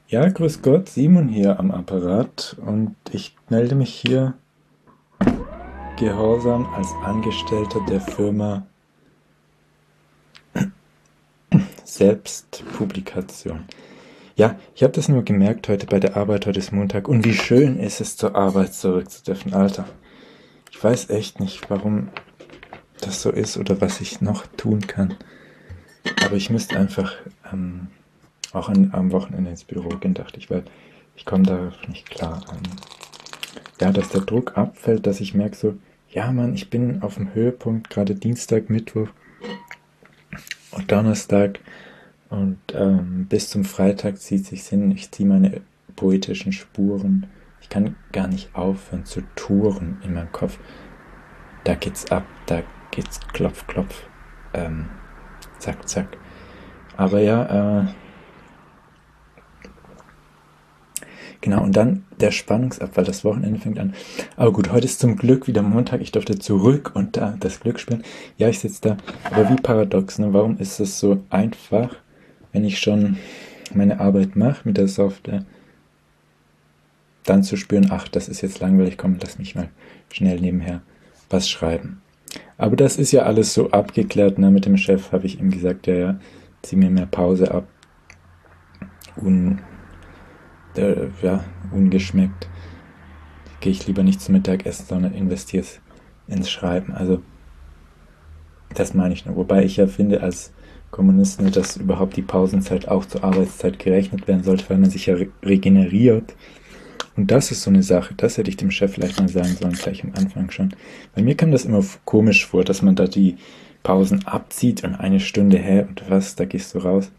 Ja, grüß Gott, Simon hier am Apparat und ich melde mich hier gehorsam als Angestellter der Firma Selbstpublikation. Ja, ich habe das nur gemerkt heute bei der Arbeit, heute ist Montag und wie schön ist es, zur Arbeit zurück zu dürfen. Alter, ich weiß echt nicht, warum das so ist oder was ich noch tun kann, aber ich müsste einfach auch am Wochenende ins Büro gehen, dachte ich, weil ich komme darauf nicht klar. Ja, dass der Druck abfällt, dass ich merke so, ja Mann, ich bin auf dem Höhepunkt, gerade Dienstag, Mittwoch und Donnerstag und bis zum Freitag zieht sich hin, ich ziehe meine poetischen Spuren. Ich kann gar nicht aufhören zu touren in meinem Kopf. Da geht's ab, da geht's klopf, klopf, ähm, zack, zack. Aber ja, genau, und dann der Spannungsabfall, das Wochenende fängt an. Aber gut, heute ist zum Glück wieder Montag, ich durfte zurück und da das Glück spielen. Ja, ich sitze da, aber wie paradox, ne? Warum ist es so einfach, wenn ich schon meine Arbeit mache mit der Software, dann zu spüren, ach, das ist jetzt langweilig, komm, lass mich mal schnell nebenher was schreiben. Aber das ist ja alles so abgeklärt, ne? Mit dem Chef habe ich ihm gesagt, ja, ja, zieh mir mehr Pause ab. Un, ja, ungeschmeckt. Gehe ich lieber nicht zum Mittagessen, sondern investiere es ins Schreiben. Also, das meine ich nur. Wobei ich ja finde, als Kommunist, nur, dass überhaupt die Pausenzeit auch zur Arbeitszeit gerechnet werden sollte, weil man sich ja regeneriert. Und das ist so eine Sache, das hätte ich dem Chef vielleicht mal sagen sollen, gleich am Anfang schon. Bei mir kam das immer komisch vor, dass man da die Pausen abzieht und eine Stunde, hä, und was, da gehst du raus,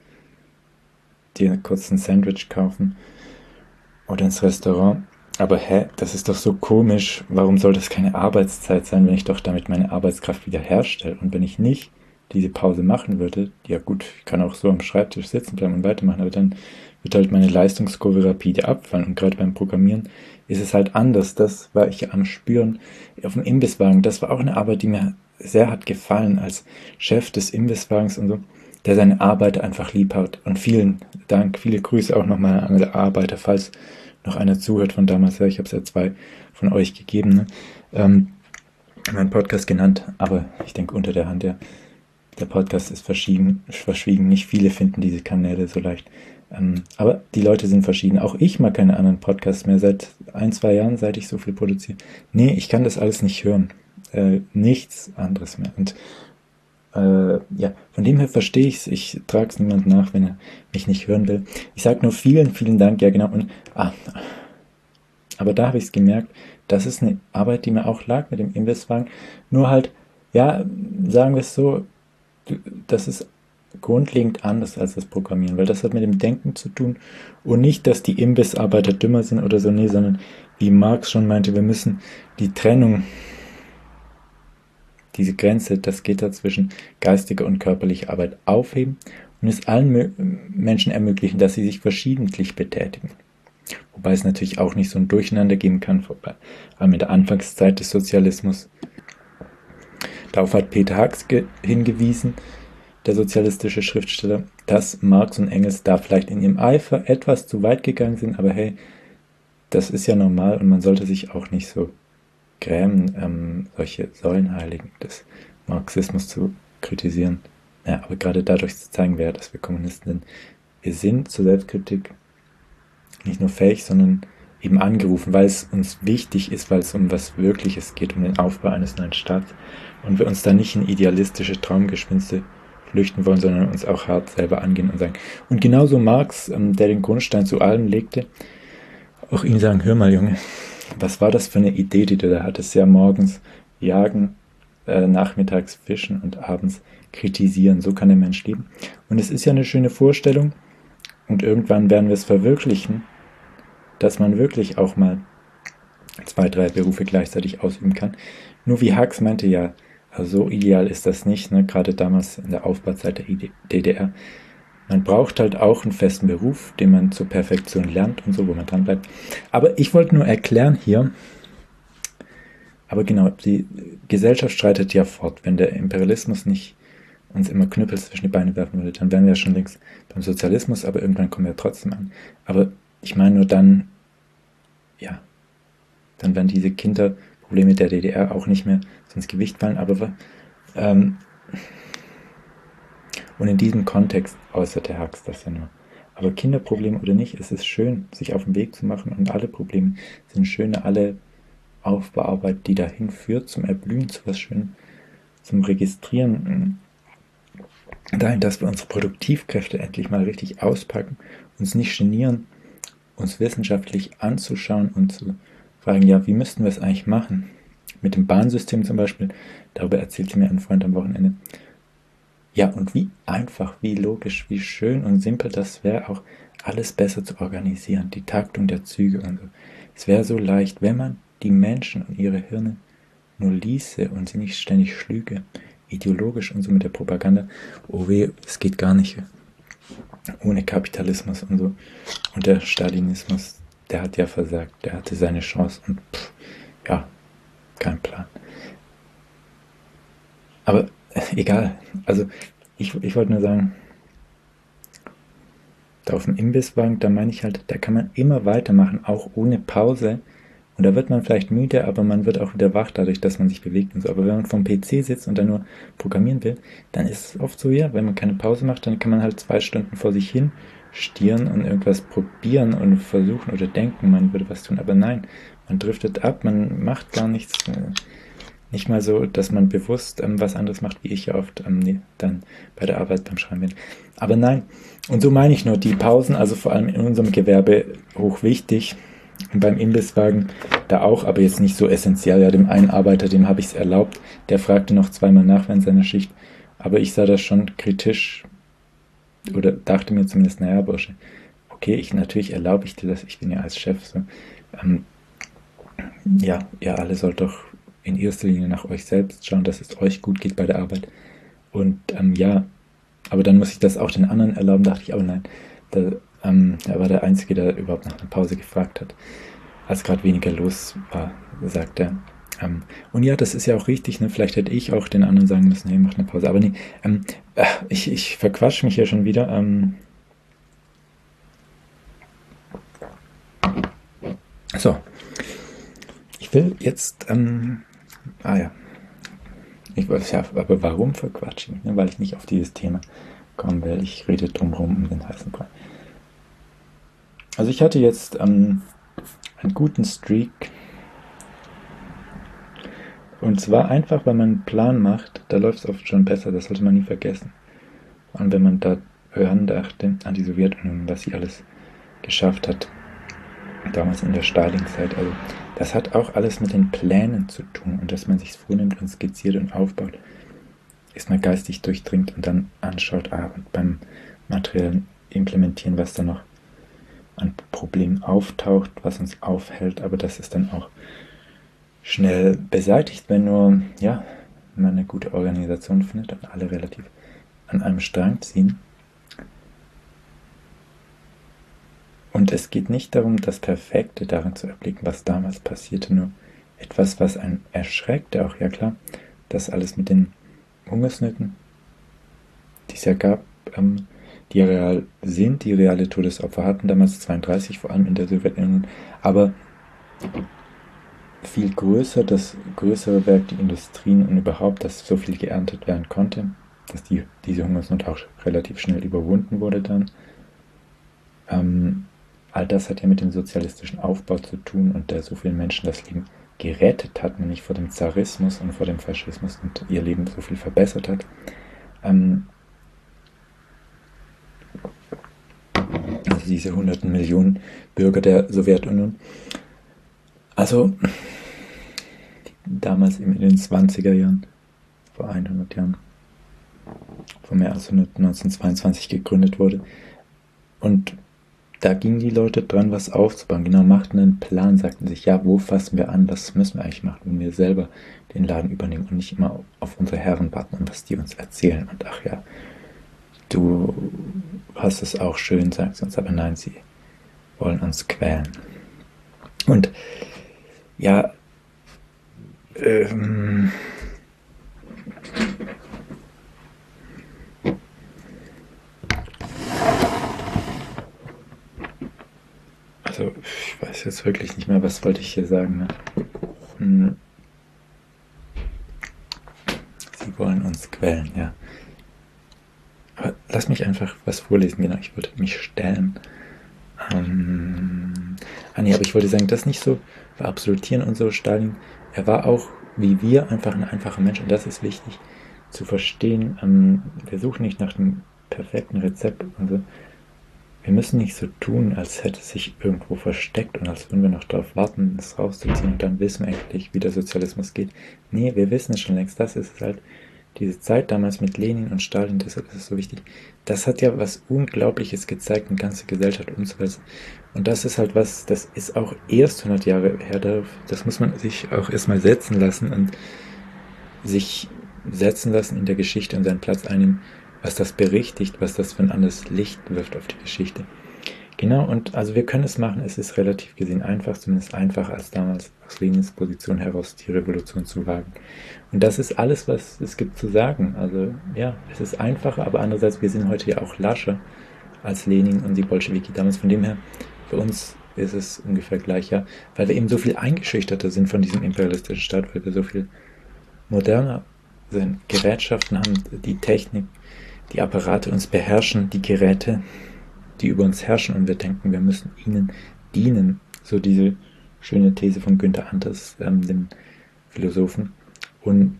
dir kurz ein Sandwich kaufen oder ins Restaurant. Aber hä, das ist doch so komisch. Warum soll das keine Arbeitszeit sein, wenn ich doch damit meine Arbeitskraft wieder herstelle? Und wenn ich nicht diese Pause machen würde, ja gut, ich kann auch so am Schreibtisch sitzen bleiben und weitermachen, aber dann wird halt meine Leistungskurve rapide abfallen. Und gerade beim Programmieren ist es halt anders. Das war ich ja am Spüren auf dem Imbisswagen. Das war auch eine Arbeit, die mir sehr hat gefallen als Chef des Imbisswagens und so, der seine Arbeit einfach lieb hat. Und vielen Dank, viele Grüße auch nochmal an alle Arbeiter, falls noch einer zuhört von damals. Ja, ich habe es ja 2 von euch gegeben, ne? Mein Podcast genannt, aber ich denke unter der Hand, ja. Der Podcast ist verschwiegen. Nicht viele finden diese Kanäle so leicht. Aber die Leute sind verschieden. Auch ich mag keine anderen Podcasts mehr seit 1, 2 Jahren, seit ich so viel produziere. Nee, ich kann das alles nicht hören. Nichts anderes mehr. Und ja, von dem her verstehe ich es. Ich trage es niemand nach, wenn er mich nicht hören will. Ich sage nur vielen, vielen Dank. Ja, genau. Und, aber da habe ich es gemerkt, das ist eine Arbeit, die mir auch lag mit dem Imbisswagen. Nur halt, ja, sagen wir es so, das ist grundlegend anders als das Programmieren, weil das hat mit dem Denken zu tun und nicht, dass die Imbissarbeiter dümmer sind oder so, nee, sondern wie Marx schon meinte, wir müssen die Trennung, diese Grenze, das geht da zwischen geistiger und körperlicher Arbeit aufheben und es allen Menschen ermöglichen, dass sie sich verschiedentlich betätigen. Wobei es natürlich auch nicht so ein Durcheinander geben kann, vor allem in der Anfangszeit des Sozialismus. Darauf hat Peter Hacks hingewiesen, der sozialistische Schriftsteller, dass Marx und Engels da vielleicht in ihrem Eifer etwas zu weit gegangen sind, aber hey, das ist ja normal und man sollte sich auch nicht so grämen, solche Säulenheiligen des Marxismus zu kritisieren. Ja, aber gerade dadurch zu zeigen, wer, dass wir Kommunisten sind. Wir sind zur Selbstkritik nicht nur fähig, sondern eben angerufen, weil es uns wichtig ist, weil es um was Wirkliches geht, um den Aufbau eines neuen Staates und wir uns da nicht in idealistische Traumgespinste flüchten wollen, sondern uns auch hart selber angehen und sagen. Und genauso Marx, der den Grundstein zu allem legte, auch ihm sagen, hör mal Junge, was war das für eine Idee, die du da hattest? Ja, morgens jagen, nachmittags fischen und abends kritisieren. So kann der Mensch leben. Und es ist ja eine schöne Vorstellung und irgendwann werden wir es verwirklichen, dass man wirklich auch mal 2, 3 Berufe gleichzeitig ausüben kann. Nur wie Hacks meinte, ja, also so ideal ist das nicht, ne? Gerade damals in der Aufbauzeit der DDR. Man braucht halt auch einen festen Beruf, den man zur Perfektion lernt und so, wo man dran bleibt. Aber ich wollte nur erklären hier, aber genau, die Gesellschaft schreitet ja fort, wenn der Imperialismus nicht uns immer Knüppel zwischen die Beine werfen würde, dann wären wir ja schon längst beim Sozialismus, aber irgendwann kommen wir trotzdem an. Aber ich meine nur dann, ja, dann werden diese Kinderprobleme der DDR auch nicht mehr so ins Gewicht fallen, aber und in diesem Kontext äußert der Hux das ja nur. Aber Kinderprobleme oder nicht, es ist schön, sich auf den Weg zu machen und alle Probleme sind schöne, alle Aufbauarbeit, die dahin führt, zum Erblühen, zu was Schönem, zum Registrieren, dahin, dass wir unsere Produktivkräfte endlich mal richtig auspacken, uns nicht genieren, uns wissenschaftlich anzuschauen und zu fragen, ja, wie müssten wir es eigentlich machen? Mit dem Bahnsystem zum Beispiel, darüber erzählte mir ein Freund am Wochenende. Ja, und wie einfach, wie logisch, wie schön und simpel das wäre, auch alles besser zu organisieren, die Taktung der Züge und so. Es wäre so leicht, wenn man die Menschen und ihre Hirne nur ließe und sie nicht ständig schlüge, ideologisch und so mit der Propaganda. Oh weh, es geht gar nicht ohne Kapitalismus und so. Und der Stalinismus, der hat ja versagt, der hatte seine Chance und ja, kein Plan. Aber egal, also ich wollte nur sagen, da auf dem Imbisswagen, da meine ich halt, da kann man immer weitermachen, auch ohne Pause. Und da wird man vielleicht müde, aber man wird auch wieder wach dadurch, dass man sich bewegt und so. Aber wenn man vom PC sitzt und dann nur programmieren will, dann ist es oft so, ja, wenn man keine Pause macht, dann kann man halt 2 Stunden vor sich hin stieren und irgendwas probieren und versuchen oder denken, man würde was tun. Aber nein, man driftet ab, man macht gar nichts. Nicht mal so, dass man bewusst was anderes macht, wie ich ja oft dann bei der Arbeit beim Schreiben bin. Aber nein, und so meine ich nur, die Pausen, also vor allem in unserem Gewerbe, hochwichtig. Und beim Imbisswagen da auch, aber jetzt nicht so essentiell. Ja, dem einen Arbeiter, dem habe ich es erlaubt, der fragte noch zweimal nach während seiner Schicht. Aber ich sah das schon kritisch oder dachte mir zumindest, naja, Bursche, okay, natürlich erlaube ich dir das, ich bin ja als Chef so. Ja, ihr alle sollt doch in erster Linie nach euch selbst schauen, dass es euch gut geht bei der Arbeit. Und ja, aber dann muss ich das auch den anderen erlauben, dachte ich, oh nein, er war der Einzige, der überhaupt nach einer Pause gefragt hat, als gerade weniger los war, sagt er. Und ja, das ist ja auch richtig, ne? Vielleicht hätte ich auch den anderen sagen müssen, hey, mach eine Pause. Aber nee, ich verquatsche mich hier schon wieder. So, ich will jetzt, ja, ich weiß ja, aber warum verquatsche ich mich? Ne? Weil ich nicht auf dieses Thema kommen will. Ich rede drumherum um den heißen Brei. Also ich hatte jetzt einen guten Streak. Und zwar einfach, weil man einen Plan macht, da läuft es oft schon besser, das sollte man nie vergessen. Und wenn man da hören dachte an die Sowjetunion, was sie alles geschafft hat, damals in der Stalin-Zeit, also das hat auch alles mit den Plänen zu tun und dass man sich vornimmt und skizziert und aufbaut, ist man geistig durchdringt und dann anschaut, und beim materiellen Implementieren, was da noch an Problemen auftaucht, was uns aufhält, aber das ist dann auch schnell beseitigt, wenn nur, ja, man eine gute Organisation findet und alle relativ an einem Strang ziehen. Und es geht nicht darum, das Perfekte darin zu erblicken, was damals passierte, nur etwas, was einen erschreckte, auch ja klar, das alles mit den Hungersnöten, die es ja gab, die real sind, die reale Todesopfer hatten, damals 32, vor allem in der Sowjetunion, aber viel größer, das größere Werk, die Industrien und überhaupt, dass so viel geerntet werden konnte, dass diese Hungersnot auch relativ schnell überwunden wurde dann. All das hat ja mit dem sozialistischen Aufbau zu tun und der so vielen Menschen das Leben gerettet hat, nämlich vor dem Zarismus und vor dem Faschismus und ihr Leben so viel verbessert hat. Also diese hunderten Millionen Bürger der Sowjetunion. Also damals in den 20er Jahren, vor 100 Jahren, vor mehr als 1922 gegründet wurde. Und da gingen die Leute dran, was aufzubauen. Genau, machten einen Plan, sagten sich, ja, wo fassen wir an, was müssen wir eigentlich machen, wenn wir selber den Laden übernehmen und nicht immer auf unsere Herren warten und was die uns erzählen. Und ach ja, du hast es auch schön, sagt sie uns, aber nein, sie wollen uns quälen. Und ja, also ich weiß jetzt wirklich nicht mehr, was wollte ich hier sagen. Ne? Hm, Sie wollen uns quälen, ja. Aber lass mich einfach was vorlesen, genau, ich wollte mich stellen. Nee, aber ich wollte sagen, das nicht so verabsolutieren und so. Stalin, er war auch wie wir einfach ein einfacher Mensch und das ist wichtig zu verstehen. Wir suchen nicht nach dem perfekten Rezept und so. Wir müssen nicht so tun, als hätte es sich irgendwo versteckt und als würden wir noch darauf warten, es rauszuziehen und dann wissen wir endlich, wie der Sozialismus geht. Nee, wir wissen es schon längst. Das ist es halt. Diese Zeit damals mit Lenin und Stalin, deshalb ist es so wichtig. Das hat ja was Unglaubliches gezeigt, eine ganze Gesellschaft umzuwälzen. Und das ist halt was, das ist auch erst 100 Jahre her. Das muss man sich auch erstmal setzen lassen und sich setzen lassen in der Geschichte und seinen Platz einnehmen, was das berichtigt, was das für ein anderes Licht wirft auf die Geschichte. Genau, und also wir können es machen, es ist relativ gesehen einfach, zumindest einfacher als damals aus Lenins Position heraus die Revolution zu wagen. Und das ist alles, was es gibt zu sagen. Also ja, es ist einfacher, aber andererseits, wir sind heute ja auch lascher als Lenin und die Bolschewiki damals. Von dem her, für uns ist es ungefähr gleich, ja, weil wir eben so viel eingeschüchterter sind von diesem imperialistischen Staat, weil wir so viel moderner sind, Gerätschaften haben, die Technik, die Apparate uns beherrschen, die Geräte, die über uns herrschen und wir denken, wir müssen ihnen dienen. So diese schöne These von Günther Anders, dem Philosophen. Und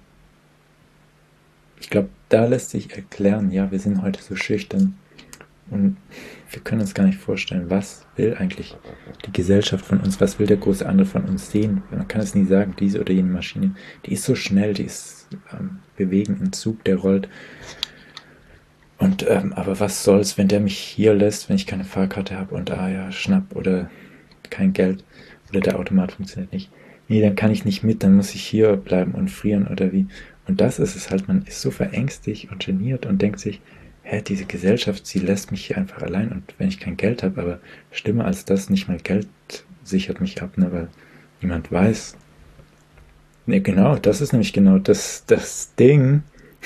ich glaube, da lässt sich erklären, ja, wir sind heute so schüchtern und wir können uns gar nicht vorstellen, was will eigentlich die Gesellschaft von uns, was will der große andere von uns sehen. Man kann es nie sagen, diese oder jene Maschine, die ist so schnell, die ist bewegen, ein Zug, der rollt. Und aber was soll's, wenn der mich hier lässt, wenn ich keine Fahrkarte habe und ja, schnapp oder kein Geld oder der Automat funktioniert nicht. Nee, dann kann ich nicht mit, dann muss ich hier bleiben und frieren oder wie. Und das ist es halt, man ist so verängstigt und geniert und denkt sich, hä, diese Gesellschaft, sie lässt mich hier einfach allein und wenn ich kein Geld habe, aber schlimmer als das, nicht mal Geld sichert mich ab, ne, weil niemand weiß. Ne, genau, das ist nämlich genau das Ding.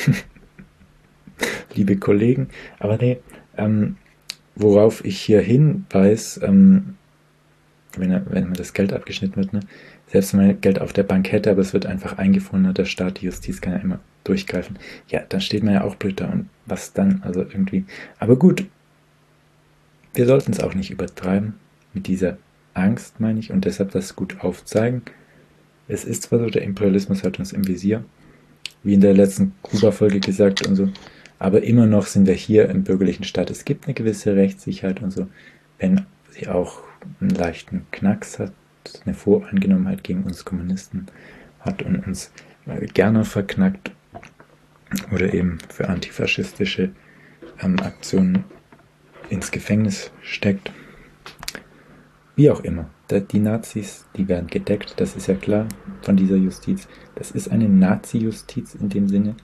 Liebe Kollegen. Aber nee, worauf ich hier hinweise, wenn mir das Geld abgeschnitten wird, ne? Selbst wenn man Geld auf der Bank hätte, aber es wird einfach eingefroren, ne? Der Staat, die Justiz kann ja immer durchgreifen. Ja, dann steht man ja auch blöd da und was dann? Also irgendwie. Aber gut, wir sollten es auch nicht übertreiben mit dieser Angst, meine ich, und deshalb das gut aufzeigen. Es ist zwar so, der Imperialismus hat uns im Visier, wie in der letzten Kuba-Folge gesagt und so, aber immer noch sind wir hier im bürgerlichen Staat. Es gibt eine gewisse Rechtssicherheit und so, wenn sie auch einen leichten Knacks hat, eine Voreingenommenheit gegen uns Kommunisten hat und uns gerne verknackt oder eben für antifaschistische Aktionen ins Gefängnis steckt. Wie auch immer. Die Nazis, die werden gedeckt, das ist ja klar von dieser Justiz. Das ist eine Nazi-Justiz in dem Sinne.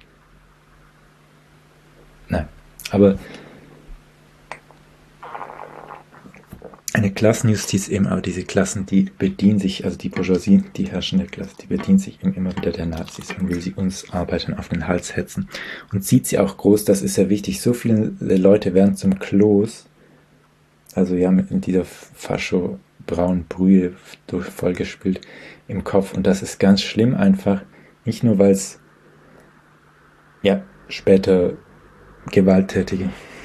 Nein, aber eine Klassenjustiz eben, aber diese Klassen, die bedienen sich, also die Bourgeoisie, die herrschende Klasse, die bedient sich eben immer wieder der Nazis und will sie uns Arbeitern auf den Hals hetzen. Und sieht sie auch groß, das ist ja wichtig, so viele Leute werden zum Kloß, also ja, mit dieser Fascho-braunen Brühe vollgespült im Kopf. Und das ist ganz schlimm einfach, nicht nur weil es ja später gewalttätige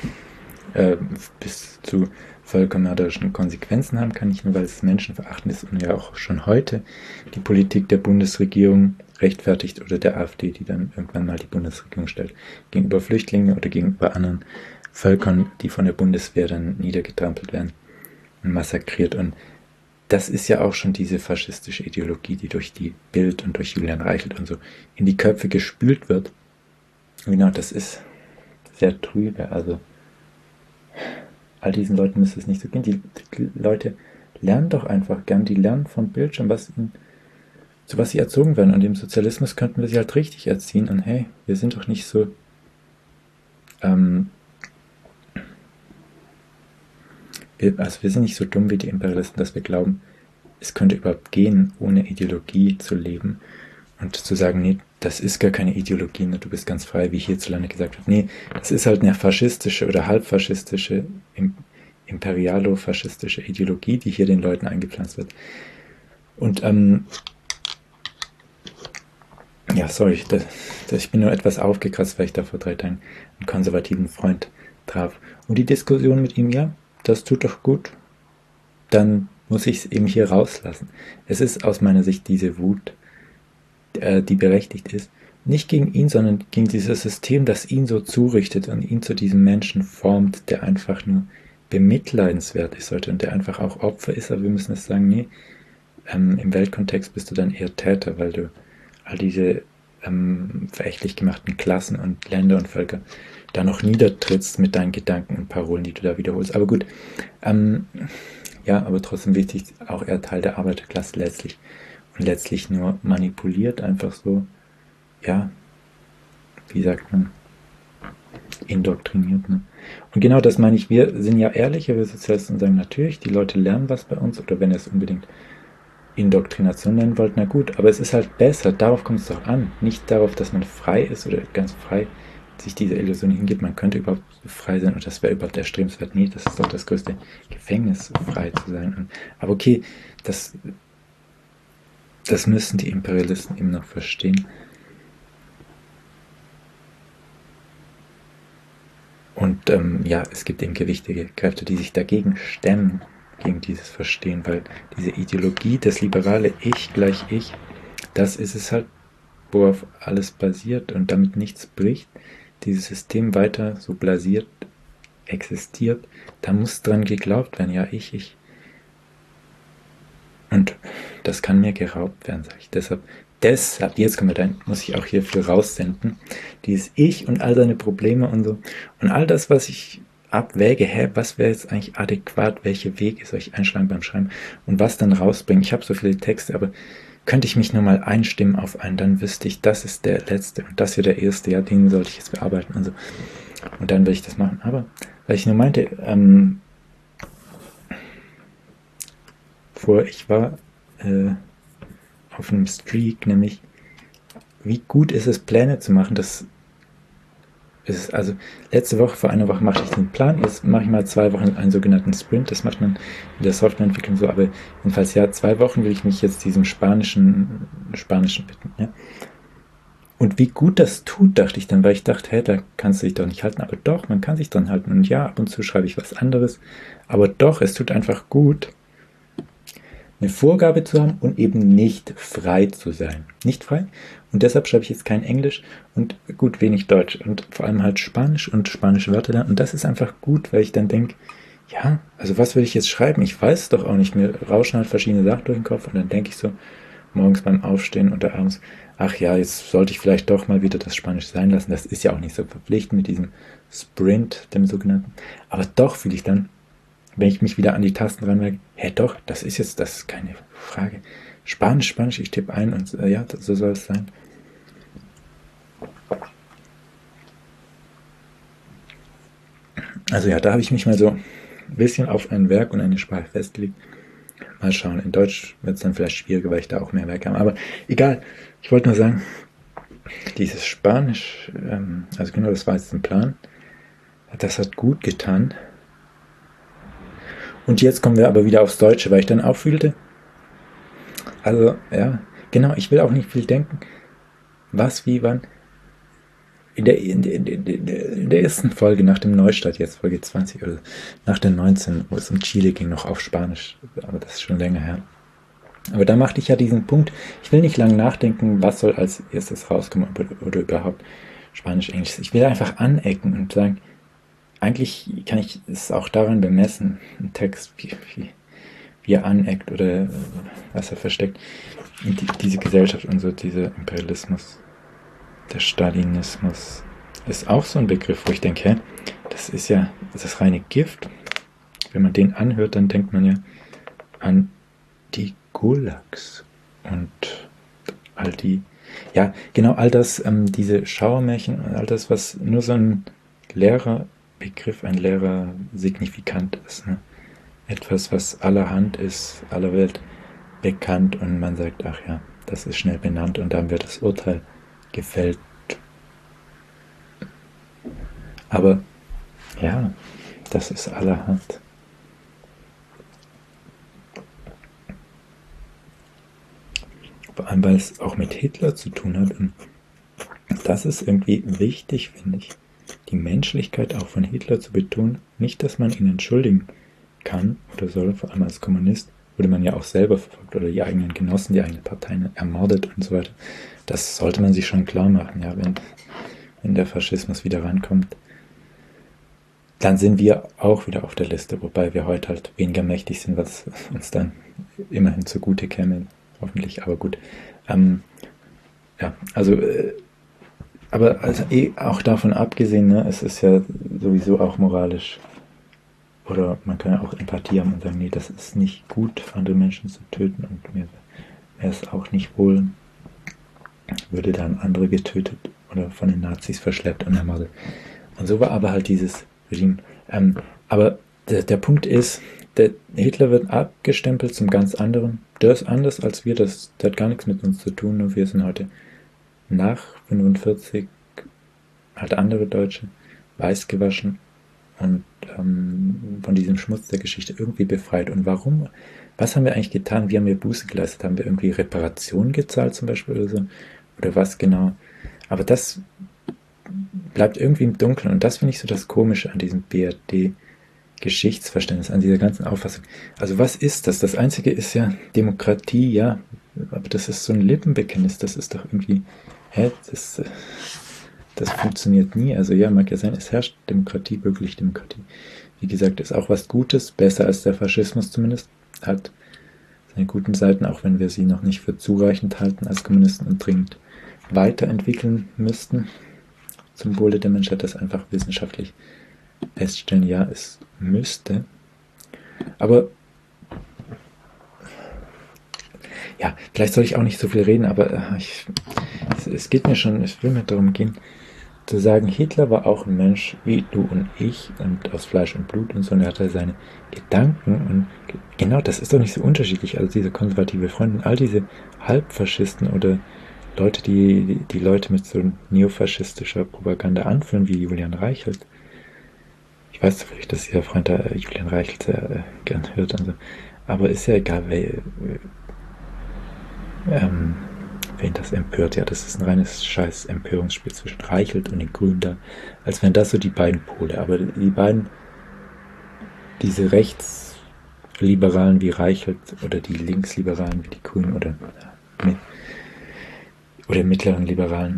bis zu völkermörderischen Konsequenzen haben kann, nicht nur weil es menschenverachtend ist und ja auch schon heute die Politik der Bundesregierung rechtfertigt oder der AfD, die dann irgendwann mal die Bundesregierung stellt, gegenüber Flüchtlingen oder gegenüber anderen Völkern, die von der Bundeswehr dann niedergetrampelt werden und massakriert. Und das ist ja auch schon diese faschistische Ideologie, die durch die Bild und durch Julian Reichelt und so in die Köpfe gespült wird. Genau, das ist sehr trübe. Also all diesen Leuten müsste es nicht so gehen. Die Leute lernen doch einfach gern, die lernen vom Bildschirm, zu was sie erzogen werden. Und im Sozialismus könnten wir sie halt richtig erziehen. Und hey, wir sind doch nicht so wir sind nicht so dumm wie die Imperialisten, dass wir glauben, es könnte überhaupt gehen, ohne Ideologie zu leben und zu sagen, nee, das ist gar keine Ideologie, ne, du bist ganz frei, wie hierzulande gesagt wird. Nee, das ist halt eine faschistische oder halbfaschistische imperialo-faschistische Ideologie, die hier den Leuten eingepflanzt wird. Und ja, sorry, ich bin nur etwas aufgekratzt, weil ich da vor 3 Tagen einen konservativen Freund traf. Und die Diskussion mit ihm, ja, das tut doch gut, dann muss ich es eben hier rauslassen. Es ist aus meiner Sicht diese Wut, die berechtigt ist, nicht gegen ihn, sondern gegen dieses System, das ihn so zurichtet und ihn zu diesem Menschen formt, der einfach nur bemitleidenswert ist heute und der einfach auch Opfer ist, aber wir müssen es sagen, nee, im Weltkontext bist du dann eher Täter, weil du all diese verächtlich gemachten Klassen und Länder und Völker da noch niedertrittst mit deinen Gedanken und Parolen, die du da wiederholst. Aber gut, ja, aber trotzdem wichtig, auch er Teil der Arbeiterklasse letztlich und letztlich nur manipuliert, einfach so, ja, wie sagt man, indoktriniert. Ne? Und genau das meine ich, wir sind ja ehrlicher, wir Sozialisten, und sagen natürlich, die Leute lernen was bei uns, oder wenn ihr es unbedingt Indoktrination nennen wollt, na gut, aber es ist halt besser, darauf kommt es doch an, nicht darauf, dass man frei ist oder ganz frei sich diese Illusion hingibt, man könnte überhaupt frei sein und das wäre überhaupt erstrebenswert. Nee, das ist doch das größte Gefängnis, frei zu sein. Aber okay, das müssen die Imperialisten eben noch verstehen. Und ja, es gibt eben gewichtige Kräfte, die sich dagegen stemmen, gegen dieses Verstehen, weil diese Ideologie, das liberale Ich gleich Ich, das ist es halt, worauf alles basiert und damit nichts bricht, dieses System weiter so blasiert existiert, da muss dran geglaubt werden, ja, ich. Und das kann mir geraubt werden, sage ich. Deshalb, jetzt kommen wir dann, muss ich auch hierfür raussenden, dieses Ich und all seine Probleme und so. Und all das, was ich abwäge, was wäre jetzt eigentlich adäquat, welche Wege soll ich einschlagen beim Schreiben und was dann rausbringen. Ich habe so viele Texte, aber könnte ich mich nur mal einstimmen auf einen, dann wüsste ich, das ist der letzte und das hier der erste, ja, den sollte ich jetzt bearbeiten und so. Und dann will ich das machen. Aber, weil ich nur meinte, ich war auf einem Streak, nämlich wie gut ist es, Pläne zu machen. Das ist also letzte Woche, vor einer Woche machte ich den Plan, jetzt mache ich mal 2 Wochen einen sogenannten Sprint, das macht man in der Softwareentwicklung so, aber jedenfalls ja, 2 Wochen will ich mich jetzt diesem Spanischen widmen. Ja. Und wie gut das tut, dachte ich dann, weil ich dachte, hey, da kannst du dich doch nicht halten, aber doch, man kann sich dran halten. Und ja, ab und zu schreibe ich was anderes, aber doch, es tut einfach gut, eine Vorgabe zu haben und eben nicht frei zu sein. Nicht frei. Und deshalb schreibe ich jetzt kein Englisch und gut wenig Deutsch und vor allem halt Spanisch und spanische Wörter lernen. Und das ist einfach gut, weil ich dann denke, ja, also was will ich jetzt schreiben? Ich weiß es doch auch nicht. Mir rauschen halt verschiedene Sachen durch den Kopf und dann denke ich so, morgens beim Aufstehen oder abends, ach ja, jetzt sollte ich vielleicht doch mal wieder das Spanisch sein lassen. Das ist ja auch nicht so verpflichtend mit diesem Sprint, dem sogenannten. Aber doch fühle ich dann, wenn ich mich wieder an die Tasten ranmerke, doch, das ist keine Frage. Spanisch, ich tippe ein und ja, so soll es sein. Also ja, da habe ich mich mal so ein bisschen auf ein Werk und eine Sprache festgelegt. Mal schauen, in Deutsch wird es dann vielleicht schwieriger, weil ich da auch mehr Werke habe. Aber egal, ich wollte nur sagen, dieses Spanisch, also genau, das war jetzt ein Plan, das hat gut getan. Und jetzt kommen wir aber wieder aufs Deutsche, weil ich dann auch fühlte, also ja, genau, ich will auch nicht viel denken, was, wie, wann. In der ersten Folge nach dem Neustart, jetzt Folge 20 oder nach der 19, wo es um Chile ging, noch auf Spanisch, aber das ist schon länger her. Aber da machte ich ja diesen Punkt, ich will nicht lange nachdenken, was soll als erstes rauskommen oder überhaupt Spanisch, Englisch. Ich will einfach anecken und sagen, eigentlich kann ich es auch daran bemessen, ein Text, wie er aneckt oder was er versteckt. Diese Gesellschaft und so, dieser Imperialismus, der Stalinismus ist auch so ein Begriff, wo ich denke, das ist ja das reine Gift. Wenn man den anhört, dann denkt man ja an die Gulags und all die, ja, genau all das, diese Schauermärchen und all das, was nur so ein leerer Begriff, ein leerer Signifikant ist. Ne? Etwas, was allerhand ist, aller Welt bekannt und man sagt, ach ja, das ist schnell benannt und dann wird das Urteil gefällt. Aber ja, das ist allerhand. Vor allem, weil es auch mit Hitler zu tun hat. Und das ist irgendwie wichtig, finde ich, die Menschlichkeit auch von Hitler zu betonen. Nicht, dass man ihn entschuldigen kann oder soll, vor allem als Kommunist wurde man ja auch selber verfolgt oder die eigenen Genossen, die eigenen Parteien ermordet und so weiter. Das sollte man sich schon klar machen, ja, wenn der Faschismus wieder rankommt. Dann sind wir auch wieder auf der Liste, wobei wir heute halt weniger mächtig sind, was uns dann immerhin zugute käme, hoffentlich, aber gut. Ja, also, aber also auch davon abgesehen, ne, es ist ja sowieso auch moralisch, oder man kann ja auch Empathie haben und sagen, nee, das ist nicht gut, andere Menschen zu töten und mir wäre es auch nicht wohl, würde dann andere getötet oder von den Nazis verschleppt und ermordet. Und so war aber halt dieses Regime. Aber der Punkt ist, der Hitler wird abgestempelt zum ganz anderen. Der ist anders als wir, der hat gar nichts mit uns zu tun, nur wir sind heute nach 45 halt andere Deutsche, weiß gewaschen und von diesem Schmutz der Geschichte irgendwie befreit. Und warum? Was haben wir eigentlich getan? Wie haben wir Buße geleistet? Haben wir irgendwie Reparationen gezahlt zum Beispiel oder so? Oder was genau? Aber das bleibt irgendwie im Dunkeln. Und das finde ich so das Komische an diesem BRD-Geschichtsverständnis, an dieser ganzen Auffassung. Also was ist das? Das Einzige ist ja Demokratie, ja. Aber das ist so ein Lippenbekenntnis. Das ist doch irgendwie... Das funktioniert nie. Also ja, mag ja sein, es herrscht Demokratie, bürgerliche Demokratie. Wie gesagt, ist auch was Gutes, besser als der Faschismus zumindest. Hat seine guten Seiten, auch wenn wir sie noch nicht für zureichend halten als Kommunisten und dringend weiterentwickeln müssten. Zum Wohle der Menschheit, das einfach wissenschaftlich feststellen, ja, es müsste. Aber ja, vielleicht soll ich auch nicht so viel reden, aber es geht mir schon, es will mir darum gehen, zu sagen, Hitler war auch ein Mensch wie du und ich und aus Fleisch und Blut und so, und er hatte seine Gedanken und genau, das ist doch nicht so unterschiedlich, also diese konservative Freunde und all diese Halbfaschisten oder Leute, die Leute mit so neofaschistischer Propaganda anführen, wie Julian Reichelt. Ich weiß zufällig, dass dieser Freund da Julian Reichelt sehr gern hört und so, aber ist ja egal, wen das empört. Ja, das ist ein reines scheiß Empörungsspiel zwischen Reichelt und den Grünen da. Als wären das so die beiden Pole. Aber die beiden, diese Rechtsliberalen wie Reichelt oder die Linksliberalen wie die Grünen oder mittleren Liberalen,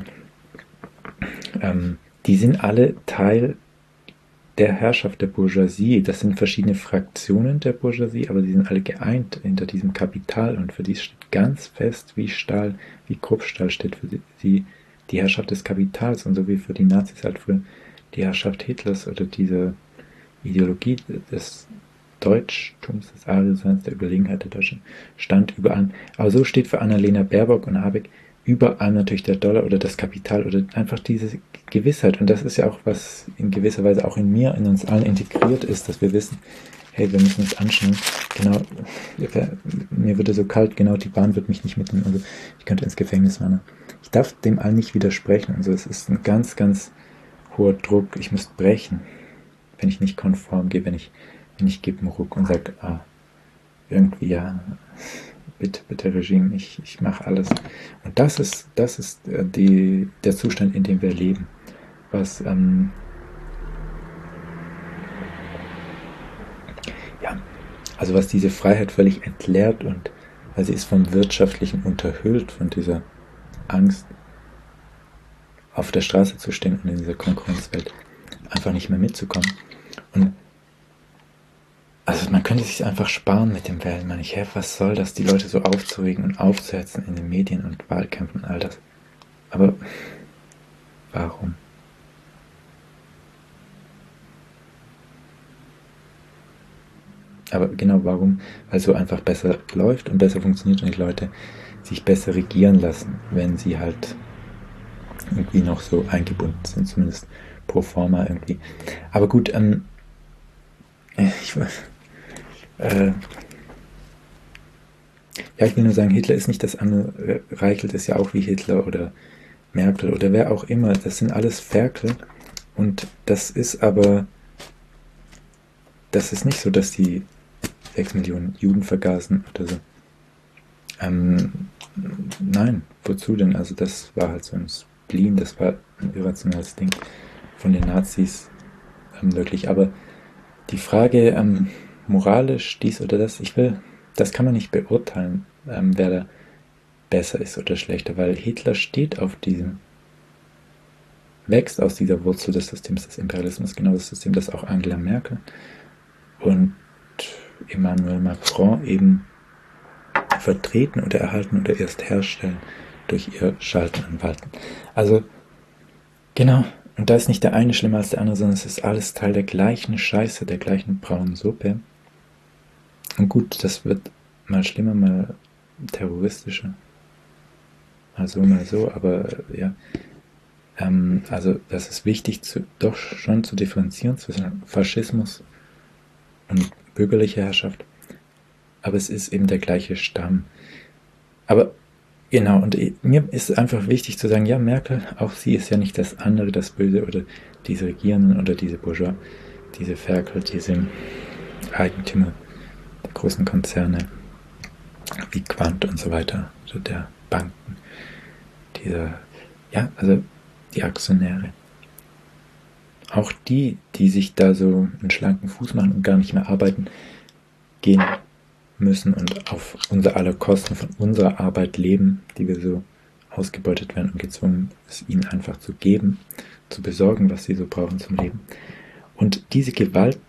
die sind alle Teil der Herrschaft der Bourgeoisie. Das sind verschiedene Fraktionen der Bourgeoisie, aber die sind alle geeint hinter diesem Kapital und für die steht ganz fest wie Stahl, wie Kruppstahl steht für sie die Herrschaft des Kapitals und so wie für die Nazis halt früher die Herrschaft Hitlers oder diese Ideologie des Deutschtums, des Adelsseins, der Überlegenheit der Deutschen, stand über allem. Aber so steht für Annalena Baerbock und Habeck über allem natürlich der Dollar oder das Kapital oder einfach diese Gewissheit. Und das ist ja auch, was in gewisser Weise auch in mir, in uns allen integriert ist, dass wir wissen, hey, wir müssen uns anschauen, genau, mir würde so kalt, genau, die Bahn wird mich nicht mitnehmen, also ich könnte ins Gefängnis wandern. Ich darf dem allen nicht widersprechen, also es ist ein ganz, ganz hoher Druck, ich müsste brechen, wenn ich nicht konform gehe, wenn ich gebe einen Ruck und sage, irgendwie, ja, bitte Regime, ich mache alles. Und das ist der Zustand, in dem wir leben. Was, also was diese Freiheit völlig entleert und weil sie ist vom Wirtschaftlichen unterhüllt, von dieser Angst, auf der Straße zu stehen und in dieser Konkurrenzwelt einfach nicht mehr mitzukommen. Und also man könnte sich einfach sparen mit dem Wählen. Was soll das, die Leute so aufzuregen und aufzuhetzen in den Medien und Wahlkämpfen und all das. Aber warum? Aber genau warum? Weil es so einfach besser läuft und besser funktioniert und die Leute sich besser regieren lassen, wenn sie halt irgendwie noch so eingebunden sind, zumindest pro forma irgendwie. Aber gut, ich will nur sagen, Hitler ist nicht das andere, Reichelt ist ja auch wie Hitler oder Merkel oder wer auch immer, das sind alles Ferkel und das ist nicht so, dass die 6 Millionen Juden vergaßen oder so. Ähm, nein, wozu denn? Also das war halt so ein Spleen, das war ein irrationales Ding von den Nazis, wirklich. Aber die Frage, moralisch dies oder das, das kann man nicht beurteilen, wer da besser ist oder schlechter, weil Hitler steht auf diesem, wächst aus dieser Wurzel des Systems des Imperialismus, genau das System, das auch Angela Merkel und Emmanuel Macron eben vertreten oder erhalten oder erst herstellen durch ihr Schalten und Walten. Also, genau. Und da ist nicht der eine schlimmer als der andere, sondern es ist alles Teil der gleichen Scheiße, der gleichen braunen Suppe. Und gut, das wird mal schlimmer, mal terroristischer. Mal so, aber ja. Also, das ist wichtig, doch schon zu differenzieren zwischen Faschismus und bürgerlicher Herrschaft. Aber es ist eben der gleiche Stamm. Aber genau, und mir ist einfach wichtig zu sagen, ja, Merkel, auch sie ist ja nicht das andere, das Böse oder diese Regierenden oder diese Bourgeois, diese Ferkel, diese Eigentümer der großen Konzerne wie Quant und so weiter, also der Banken, dieser, ja, also die Aktionäre. Auch die sich da so einen schlanken Fuß machen und gar nicht mehr arbeiten gehen müssen und auf unser aller Kosten von unserer Arbeit leben, die wir so ausgebeutet werden und gezwungen, es ihnen einfach zu geben, zu besorgen, was sie so brauchen zum Leben. Und diese Gewalt,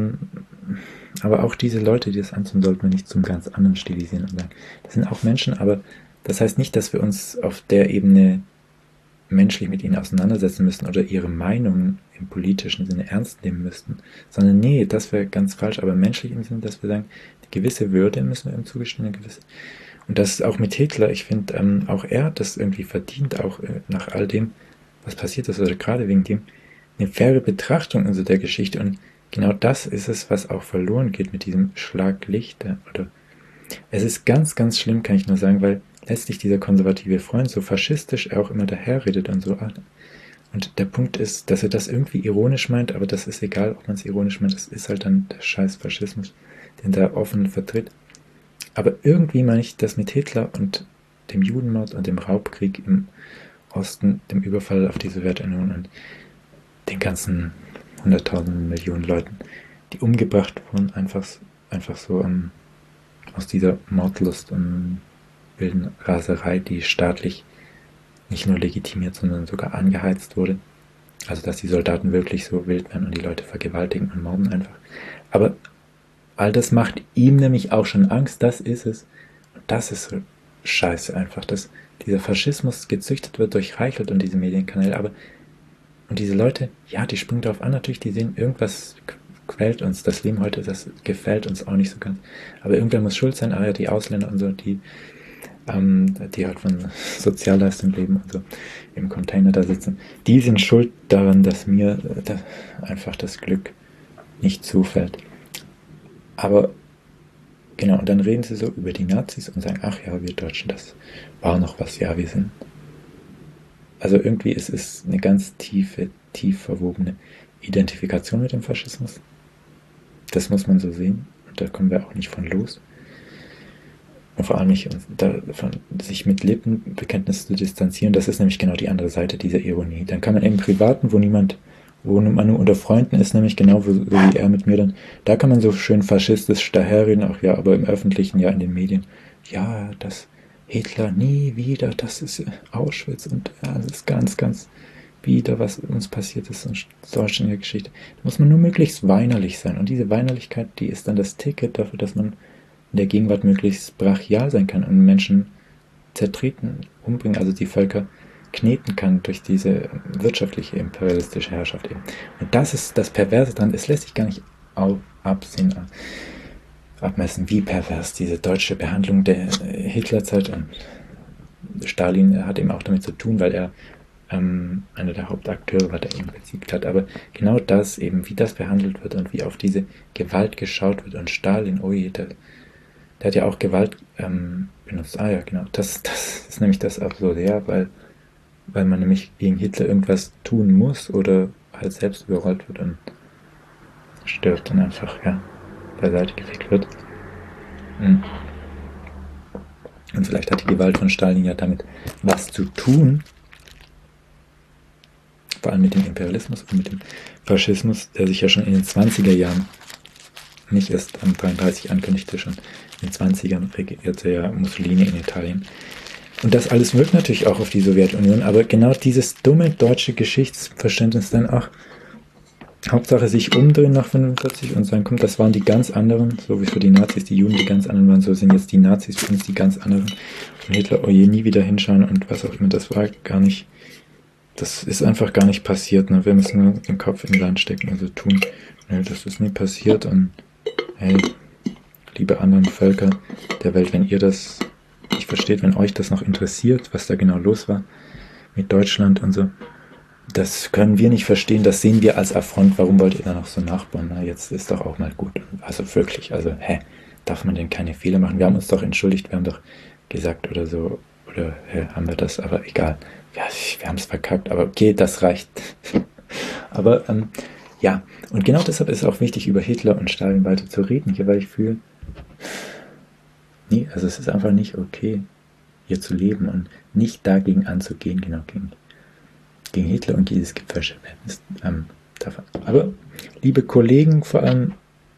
aber auch diese Leute, die das anziehen, sollten wir nicht zum ganz anderen stilisieren und sagen, das sind auch Menschen, aber das heißt nicht, dass wir uns auf der Ebene menschlich mit ihnen auseinandersetzen müssen oder ihre Meinung im politischen Sinne ernst nehmen müssten, sondern nee, das wäre ganz falsch, aber menschlich im Sinne, dass wir sagen, eine gewisse Würde müssen wir ihm zugestehen, eine gewisse. Und das ist auch mit Hitler, ich finde, auch er hat das irgendwie verdient, auch nach all dem, was passiert ist, oder gerade wegen dem, eine faire Betrachtung also der Geschichte. Und genau das ist es, was auch verloren geht mit diesem Schlaglicht. Oder es ist ganz, ganz schlimm, kann ich nur sagen, weil letztlich dieser konservative Freund, so faschistisch er auch immer daherredet und so. Und der Punkt ist, dass er das irgendwie ironisch meint, aber das ist egal, ob man es ironisch meint, das ist halt dann der scheiß Faschismus, den er offen vertritt. Aber irgendwie meine ich das mit Hitler und dem Judenmord und dem Raubkrieg im Osten, dem Überfall auf die Sowjetunion und den ganzen 100.000 Millionen Leuten, die umgebracht wurden, einfach so aus dieser Mordlust und wilden Raserei, die staatlich nicht nur legitimiert, sondern sogar angeheizt wurde. Also, dass die Soldaten wirklich so wild werden und die Leute vergewaltigen und morden einfach. Aber all das macht ihm nämlich auch schon Angst, das ist es. Und das ist so scheiße einfach, dass dieser Faschismus gezüchtet wird durch Reichelt und diese Medienkanäle, aber und diese Leute, ja, die springen darauf an, natürlich, die sehen, irgendwas quält uns, das Leben heute, das gefällt uns auch nicht so ganz. Aber irgendwer muss schuld sein, ja, die Ausländer und so, die halt von Sozialleistung leben und so im Container da sitzen, die sind schuld daran, dass mir einfach das Glück nicht zufällt. Aber genau, und dann reden sie so über die Nazis und sagen, ach ja, wir Deutschen, das war noch was, ja, wir sind. Also irgendwie ist es eine ganz tief verwobene Identifikation mit dem Faschismus. Das muss man so sehen. Und da kommen wir auch nicht von los. Und vor allem nicht davon, sich mit Lippenbekenntnissen zu distanzieren. Das ist nämlich genau die andere Seite dieser Ironie. Dann kann man im Privaten, wo man nur unter Freunden ist, nämlich genau so wie er mit mir dann, da kann man so schön faschistisch daherreden, ach ja, aber im Öffentlichen, ja, in den Medien, ja, das Hitler nie wieder, das ist Auschwitz und ja, das ist ganz, ganz wieder, was uns passiert ist in Deutschland in der Geschichte. Da muss man nur möglichst weinerlich sein. Und diese Weinerlichkeit, die ist dann das Ticket dafür, dass man in der Gegenwart möglichst brachial sein kann und Menschen zertreten, umbringen, also die Völker kneten kann durch diese wirtschaftliche imperialistische Herrschaft eben. Und das ist das Perverse dran. Es lässt sich gar nicht absehen, abmessen, wie pervers diese deutsche Behandlung der Hitlerzeit und Stalin hat eben auch damit zu tun, weil er einer der Hauptakteure war, der ihn besiegt hat. Aber genau das eben, wie das behandelt wird und wie auf diese Gewalt geschaut wird. Und Stalin, oh je, der hat ja auch Gewalt benutzt. Ah ja, genau. Das ist nämlich das Absurde, ja, weil man nämlich gegen Hitler irgendwas tun muss oder halt selbst überrollt wird und stirbt und einfach, ja, beiseite gefegt wird. Mhm. Und vielleicht hat die Gewalt von Stalin ja damit was zu tun, vor allem mit dem Imperialismus und mit dem Faschismus, der sich ja schon in den 20er Jahren, nicht erst am 33 ankündigte, schon in den 20ern regierte ja Mussolini in Italien. Und das alles wirkt natürlich auch auf die Sowjetunion, aber genau dieses dumme deutsche Geschichtsverständnis dann auch, Hauptsache sich umdrehen nach 45 und sagen, komm, das waren die ganz anderen, so wie für die Nazis die Juden die ganz anderen waren, so sind jetzt die Nazis für uns die ganz anderen. Und Hitler, oh je, nie wieder hinschauen und was auch immer, das war gar nicht, das ist einfach gar nicht passiert. Ne? Wir müssen nur den Kopf in den Sand stecken und so tun. Nö, das ist nie passiert und hey, liebe anderen Völker der Welt, wenn ihr das nicht versteht, wenn euch das noch interessiert, was da genau los war mit Deutschland und so, das können wir nicht verstehen, das sehen wir als Affront. Warum wollt ihr da noch so nachbauen? Na, jetzt ist doch auch mal gut. Also wirklich, also darf man denn keine Fehler machen? Wir haben uns doch entschuldigt, wir haben doch gesagt oder so, oder haben wir das, aber egal. Ja, wir haben es verkackt, aber okay, das reicht. Aber ja, und genau deshalb ist es auch wichtig, über Hitler und Stalin weiter zu reden hier, weil ich fühle, nee, also es ist einfach nicht okay, hier zu leben und nicht dagegen anzugehen, genau gegen Hitler und dieses Gipfelverständnis davon. Aber, liebe Kollegen, vor allem,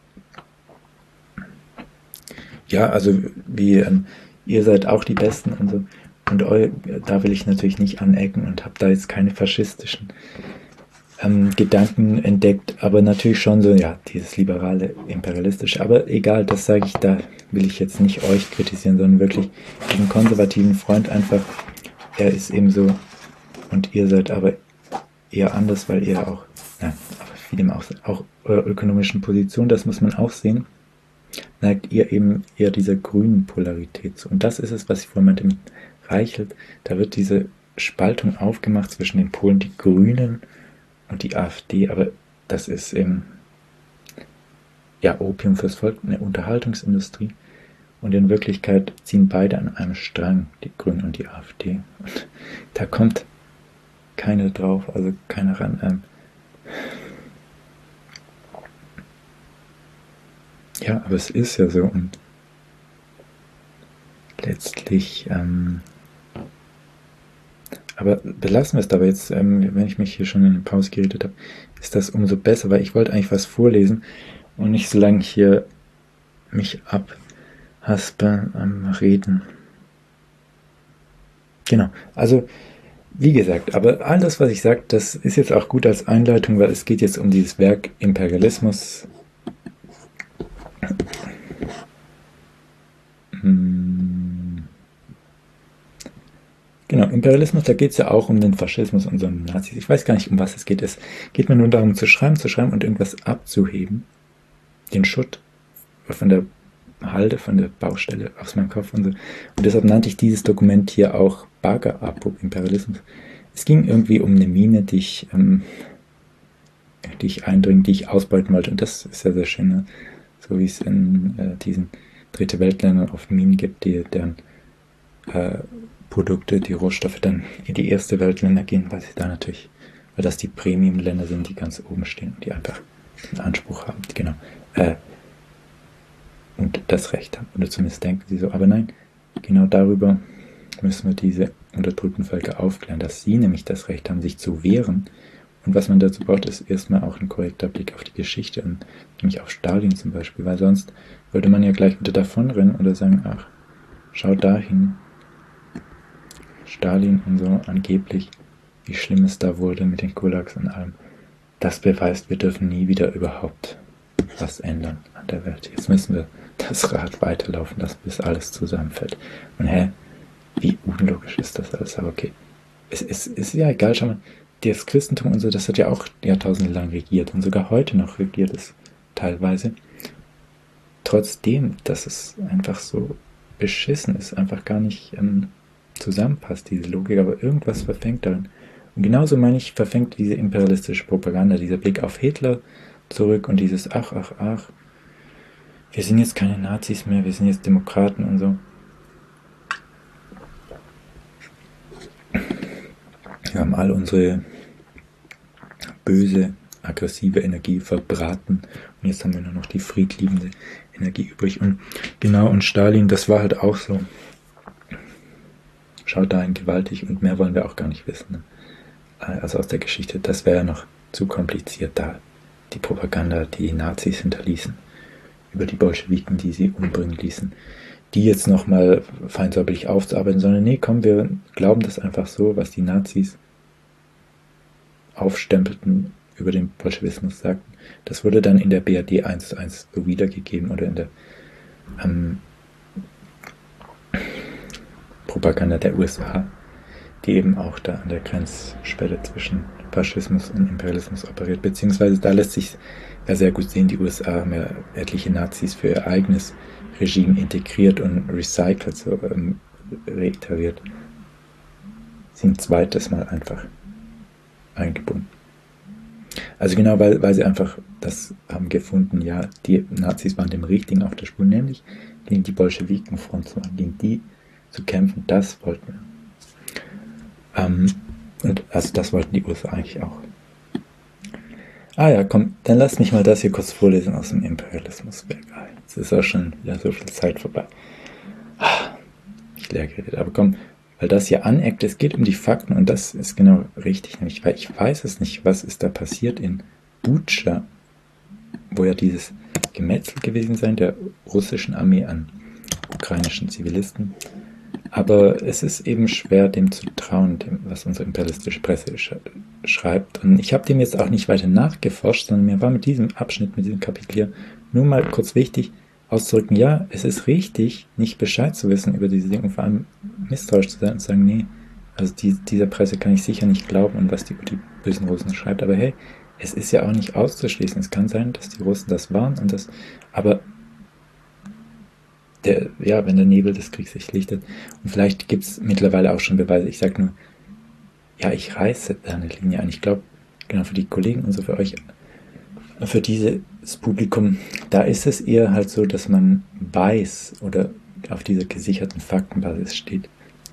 ja, also wie ihr seid auch die Besten und so, und da will ich natürlich nicht anecken und habe da jetzt keine faschistischen Gedanken entdeckt, aber natürlich schon so, ja, dieses liberale, imperialistische, aber egal, das sage ich, da will ich jetzt nicht euch kritisieren, sondern wirklich diesen konservativen Freund einfach, er ist eben so, und ihr seid aber eher anders, weil ihr auch, ja, aber vielem auch eurer ökonomischen Position, das muss man auch sehen, neigt ihr eben eher dieser grünen Polarität zu. Und das ist es, was ich vorhin mit dem Reichelt, da wird diese Spaltung aufgemacht zwischen den Polen, die Grünen und die AfD, aber das ist eben, ja, Opium fürs Volk, eine Unterhaltungsindustrie. Und in Wirklichkeit ziehen beide an einem Strang, die Grünen und die AfD. Und da kommt keiner drauf, also keiner ran. Ja, aber es ist ja so und letztlich, aber belassen wir es dabei jetzt, wenn ich mich hier schon in eine Pause geredet habe, ist das umso besser, weil ich wollte eigentlich was vorlesen und nicht so lange hier mich abhaspe am Reden. Genau, also wie gesagt, aber all das, was ich sage, das ist jetzt auch gut als Einleitung, weil es geht jetzt um dieses Werk Imperialismus. Genau, Imperialismus, da geht es ja auch um den Faschismus und so einen Nazis. Ich weiß gar nicht, um was es geht. Es geht mir nur darum, zu schreiben und irgendwas abzuheben. Den Schutt von der Halde, von der Baustelle aus meinem Kopf und so. Und deshalb nannte ich dieses Dokument hier auch Bagger-Abub Imperialismus. Es ging irgendwie um eine Mine, die ich eindringen, die ich ausbeuten wollte. Und das ist ja sehr schön, ne? So wie es in diesen Dritte Weltländern oft Minen gibt, deren Produkte, die Rohstoffe dann in die erste Weltländer gehen, weil sie da natürlich, weil das die Premium-Länder sind, die ganz oben stehen und die einfach den Anspruch haben, genau, und das Recht haben, oder zumindest denken sie so. Aber nein, genau darüber müssen wir diese unterdrückten Völker aufklären, dass sie nämlich das Recht haben, sich zu wehren. Und was man dazu braucht, ist erstmal auch ein korrekter Blick auf die Geschichte, und nämlich auf Stalin zum Beispiel, weil sonst würde man ja gleich wieder davonrennen oder sagen, ach, schau dahin, Stalin und so angeblich, wie schlimm es da wurde mit den Gulags und allem. Das beweist, wir dürfen nie wieder überhaupt was ändern an der Welt. Jetzt müssen wir das Rad weiterlaufen lassen, bis alles zusammenfällt. Und wie unlogisch ist das alles? Aber okay. Es ist ja egal, schau mal, das Christentum und so, das hat ja auch Jahrtausende lang regiert und sogar heute noch regiert es teilweise. Trotzdem, dass es einfach so beschissen ist, einfach gar nicht zusammenpasst, diese Logik, aber irgendwas verfängt darin. Und genauso meine ich, verfängt diese imperialistische Propaganda, dieser Blick auf Hitler zurück und dieses ach, wir sind jetzt keine Nazis mehr, wir sind jetzt Demokraten und so. Wir haben all unsere böse, aggressive Energie verbraten und jetzt haben wir nur noch die friedliebende Energie übrig. Und genau, und Stalin, das war halt auch so. schaut dahin gewaltig und mehr wollen wir auch gar nicht wissen. Ne? Also aus der Geschichte, das wäre ja noch zu kompliziert, da die Propaganda, die Nazis hinterließen, über die Bolschewiken, die sie umbringen ließen, die jetzt nochmal feinsäuberlich aufzuarbeiten, sondern nee, komm, wir glauben das einfach so, was die Nazis aufstempelten, über den Bolschewismus sagten. Das wurde dann in der BRD 1:1 so wiedergegeben oder in der Propaganda der USA, die eben auch da an der Grenzschwelle zwischen Faschismus und Imperialismus operiert, beziehungsweise da lässt sich ja sehr gut sehen, die USA haben ja etliche Nazis für ihr eigenes Regime integriert und recycelt, so reiteriert. Sie ein zweites Mal einfach eingebunden. Also genau, weil sie einfach das haben gefunden, ja, die Nazis waren dem Richtigen auf der Spur, nämlich gegen die Bolschewikenfront zu machen, gegen die zu kämpfen, das wollten wir. Und also das wollten die USA eigentlich auch. Ah ja, komm, dann lass mich mal das hier kurz vorlesen aus dem Imperialismuswerk. Jetzt ist auch schon wieder so viel Zeit vorbei. Ich leer geredet, aber komm, weil das hier aneckt, es geht um die Fakten und das ist genau richtig, nämlich weil ich weiß es nicht, was ist da passiert in Butscha, wo ja dieses Gemetzel gewesen sein der russischen Armee an ukrainischen Zivilisten. Aber es ist eben schwer, dem zu trauen, was unsere imperialistische Presse schreibt. Und ich habe dem jetzt auch nicht weiter nachgeforscht, sondern mir war mit diesem Abschnitt, mit diesem Kapitel hier nur mal kurz wichtig auszudrücken, ja, es ist richtig, nicht Bescheid zu wissen über diese Dinge und vor allem misstrauisch zu sein und zu sagen, nee, also dieser Presse kann ich sicher nicht glauben und was die über die bösen Russen schreibt. Aber hey, es ist ja auch nicht auszuschließen. Es kann sein, dass die Russen das waren und das, aber wenn der Nebel des Kriegs sich lichtet. Und vielleicht gibt es mittlerweile auch schon Beweise. Ich sage nur, ja, ich reiße da eine Linie an. Ich glaube, genau für die Kollegen und so für euch, für dieses Publikum, da ist es eher halt so, dass man weiß oder auf dieser gesicherten Faktenbasis steht.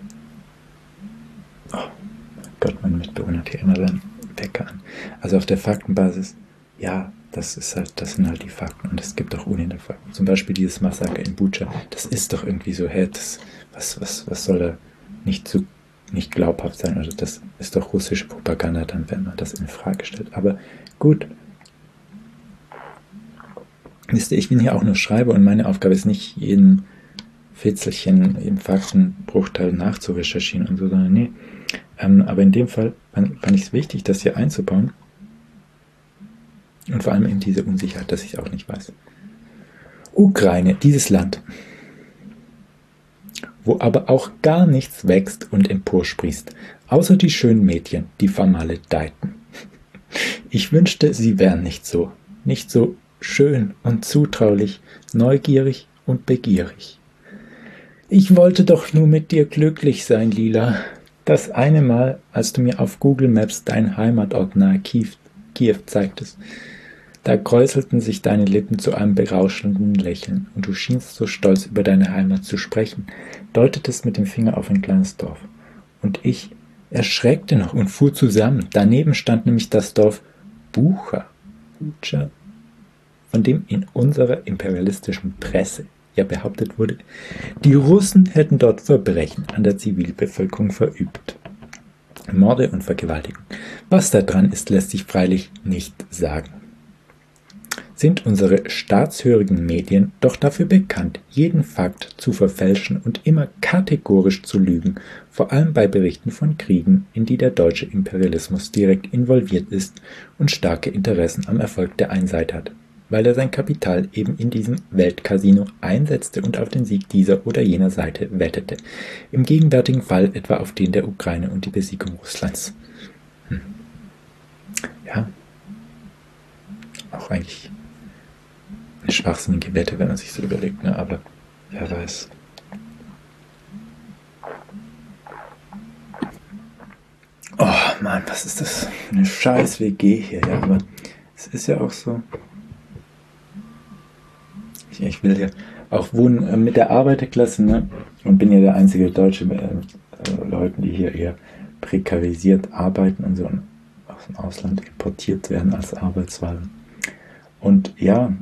Oh Gott, mein Mitbewohner hat hier immer seinen Wecker an. Also auf der Faktenbasis, ja, das sind halt die Fakten und es gibt auch ohnehin Fakten. Zum Beispiel dieses Massaker in Butscha, das ist doch irgendwie so, hey, was soll da nicht glaubhaft sein? Also das ist doch russische Propaganda dann, wenn man das in Frage stellt. Aber gut. Wisst ihr, ich bin hier auch nur Schreiber und meine Aufgabe ist nicht, jeden Fitzelchen im Faktenbruchteil nachzurecherchieren und so, sondern nee. Aber in dem Fall fand ich es wichtig, das hier einzubauen. Und vor allem eben diese Unsicherheit, dass ich es auch nicht weiß. Ukraine, dieses Land, wo aber auch gar nichts wächst und emporsprießt, außer die schönen Mädchen, die vermaledeiten. Ich wünschte, sie wären nicht so schön und zutraulich, neugierig und begierig. Ich wollte doch nur mit dir glücklich sein, Lila. Das eine Mal, als du mir auf Google Maps deinen Heimatort nahe Kiew zeigtest, da kräuselten sich deine Lippen zu einem berauschenden Lächeln und du schienst so stolz über deine Heimat zu sprechen, deutetest mit dem Finger auf ein kleines Dorf. Und ich erschreckte noch und fuhr zusammen. Daneben stand nämlich das Dorf Bucha, von dem in unserer imperialistischen Presse ja behauptet wurde, die Russen hätten dort Verbrechen an der Zivilbevölkerung verübt. Morde und Vergewaltigung. Was da dran ist, lässt sich freilich nicht sagen. Sind unsere staatshörigen Medien doch dafür bekannt, jeden Fakt zu verfälschen und immer kategorisch zu lügen, vor allem bei Berichten von Kriegen, in die der deutsche Imperialismus direkt involviert ist und starke Interessen am Erfolg der einen Seite hat, weil er sein Kapital eben in diesem Weltcasino einsetzte und auf den Sieg dieser oder jener Seite wettete, im gegenwärtigen Fall etwa auf den der Ukraine und die Besiegung Russlands. Ja, auch eigentlich eine schwachsinnige Wette, wenn man sich so überlegt, ne? Aber wer weiß. Oh Mann, was ist das? Eine scheiß WG hier, ja, aber es ist ja auch so. Ich will ja auch wohnen mit der Arbeiterklasse, ne? Und bin ja der einzige Deutsche mit Leuten, die hier eher prekarisiert arbeiten und so aus dem Ausland importiert werden als Arbeitsware. Und ja,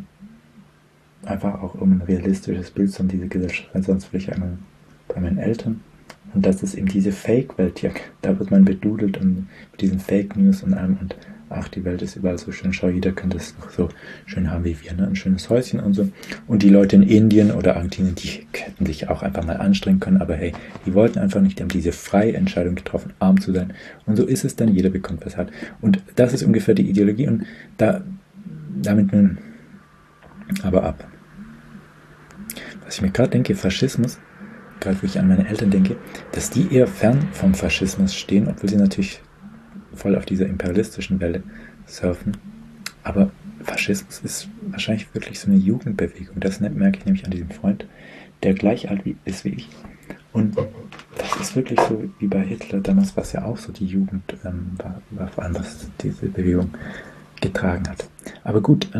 einfach auch um ein realistisches Bild zu haben, diese Gesellschaft, weil sonst würde ich einmal bei meinen Eltern Und das ist eben diese Fake-Welt hier. Da wird man bedudelt und mit diesen Fake News und allem. Und ach, die Welt ist überall so schön. Schau, jeder könnte es doch so schön haben wie wir. Ne? Ein schönes Häuschen und so. Und die Leute in Indien oder Argentinien, die hätten sich auch einfach mal anstrengen können. Aber hey, die wollten einfach nicht. Die haben diese freie Entscheidung getroffen, arm zu sein. Und so ist es dann. Jeder bekommt, was er hat. Und das ist ungefähr die Ideologie. Und damit nun aber ab. Was ich mir gerade denke, Faschismus, gerade wo ich an meine Eltern denke, dass die eher fern vom Faschismus stehen, obwohl sie natürlich voll auf dieser imperialistischen Welle surfen. Aber Faschismus ist wahrscheinlich wirklich so eine Jugendbewegung. Das merke ich nämlich an diesem Freund, der gleich alt ist wie ich. Und das ist wirklich so wie bei Hitler damals, was ja auch so die Jugend war vor allem, was diese Bewegung getragen hat. Aber gut,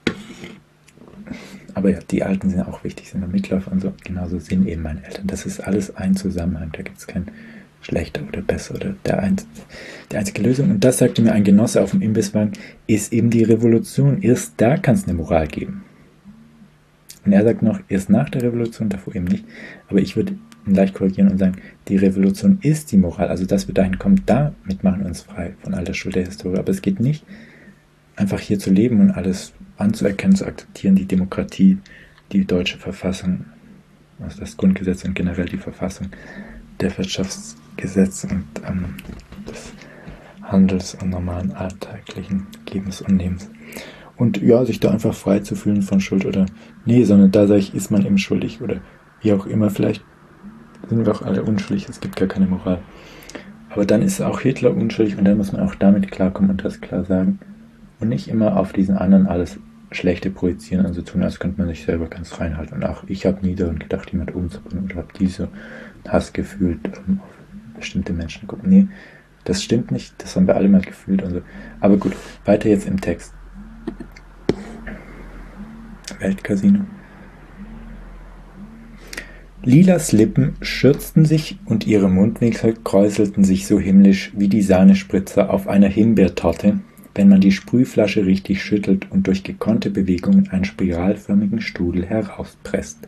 aber ja, die Alten sind ja auch wichtig, sind der Mitläufer und so. Genauso sind eben meine Eltern. Das ist alles ein Zusammenhang. Da gibt es kein schlechter oder besser oder die einzige Lösung. Und das sagte mir ein Genosse auf dem Imbisswagen, ist eben die Revolution. Erst da kann es eine Moral geben. Und er sagt noch, erst nach der Revolution, davor eben nicht. Aber ich würde ihn leicht korrigieren und sagen, die Revolution ist die Moral. Also, dass wir dahin kommen, damit machen wir uns frei von all der Schuld der Historie. Aber es geht nicht, einfach hier zu leben und alles anzuerkennen, zu akzeptieren, die Demokratie, die deutsche Verfassung, also das Grundgesetz und generell die Verfassung, der Wirtschaftsgesetz und des Handels und normalen alltäglichen Gebens und Nehmens. Und ja, sich da einfach frei zu fühlen von Schuld oder nee, sondern da sage ich, ist man eben schuldig oder wie auch immer, vielleicht sind wir auch alle unschuldig, es gibt gar keine Moral. Aber dann ist auch Hitler unschuldig und dann muss man auch damit klarkommen und das klar sagen und nicht immer auf diesen anderen alles Schlechte projizieren und so tun, als könnte man sich selber ganz reinhalten. Und auch ich habe nie daran gedacht, jemand umzubringen oder habe diese Hass gefühlt auf bestimmte Menschengruppen. Nee, das stimmt nicht, das haben wir alle mal gefühlt und so. Aber gut, weiter jetzt im Text. Weltcasino. Lilas Lippen schürzten sich und ihre Mundwinkel kräuselten sich so himmlisch wie die Sahnespritzer auf einer Himbeertorte, wenn man die Sprühflasche richtig schüttelt und durch gekonnte Bewegungen einen spiralförmigen Strudel herauspresst.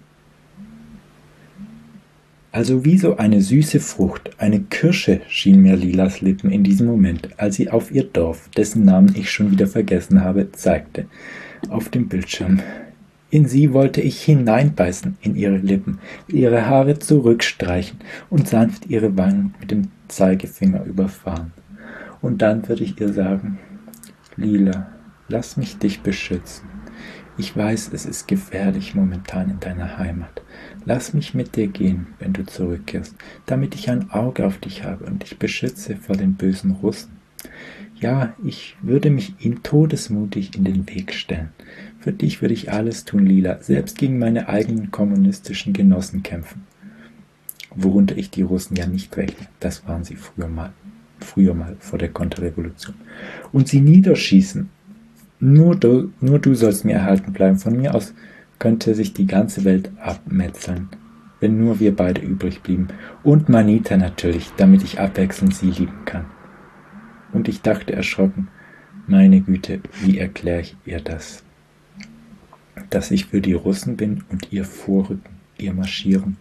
Also wie so eine süße Frucht, eine Kirsche, schien mir Lilas Lippen in diesem Moment, als sie auf ihr Dorf, dessen Namen ich schon wieder vergessen habe, zeigte, auf dem Bildschirm. In sie wollte ich hineinbeißen, in ihre Lippen, ihre Haare zurückstreichen und sanft ihre Wangen mit dem Zeigefinger überfahren. Und dann würde ich ihr sagen, Lila, lass mich dich beschützen. Ich weiß, es ist gefährlich momentan in deiner Heimat. Lass mich mit dir gehen, wenn du zurückkehrst, damit ich ein Auge auf dich habe und dich beschütze vor den bösen Russen. Ja, ich würde mich ihm todesmutig in den Weg stellen. Für dich würde ich alles tun, Lila, selbst gegen meine eigenen kommunistischen Genossen kämpfen. Worunter ich die Russen ja nicht rechne, das waren sie früher mal vor der Konterrevolution. Und sie niederschießen. Nur du sollst mir erhalten bleiben. Von mir aus könnte sich die ganze Welt abmetzeln, wenn nur wir beide übrig blieben. Und Manita natürlich, damit ich abwechselnd sie lieben kann. Und ich dachte erschrocken, meine Güte, wie erkläre ich ihr das? Dass ich für die Russen bin und ihr Vorrücken, ihr Marschieren.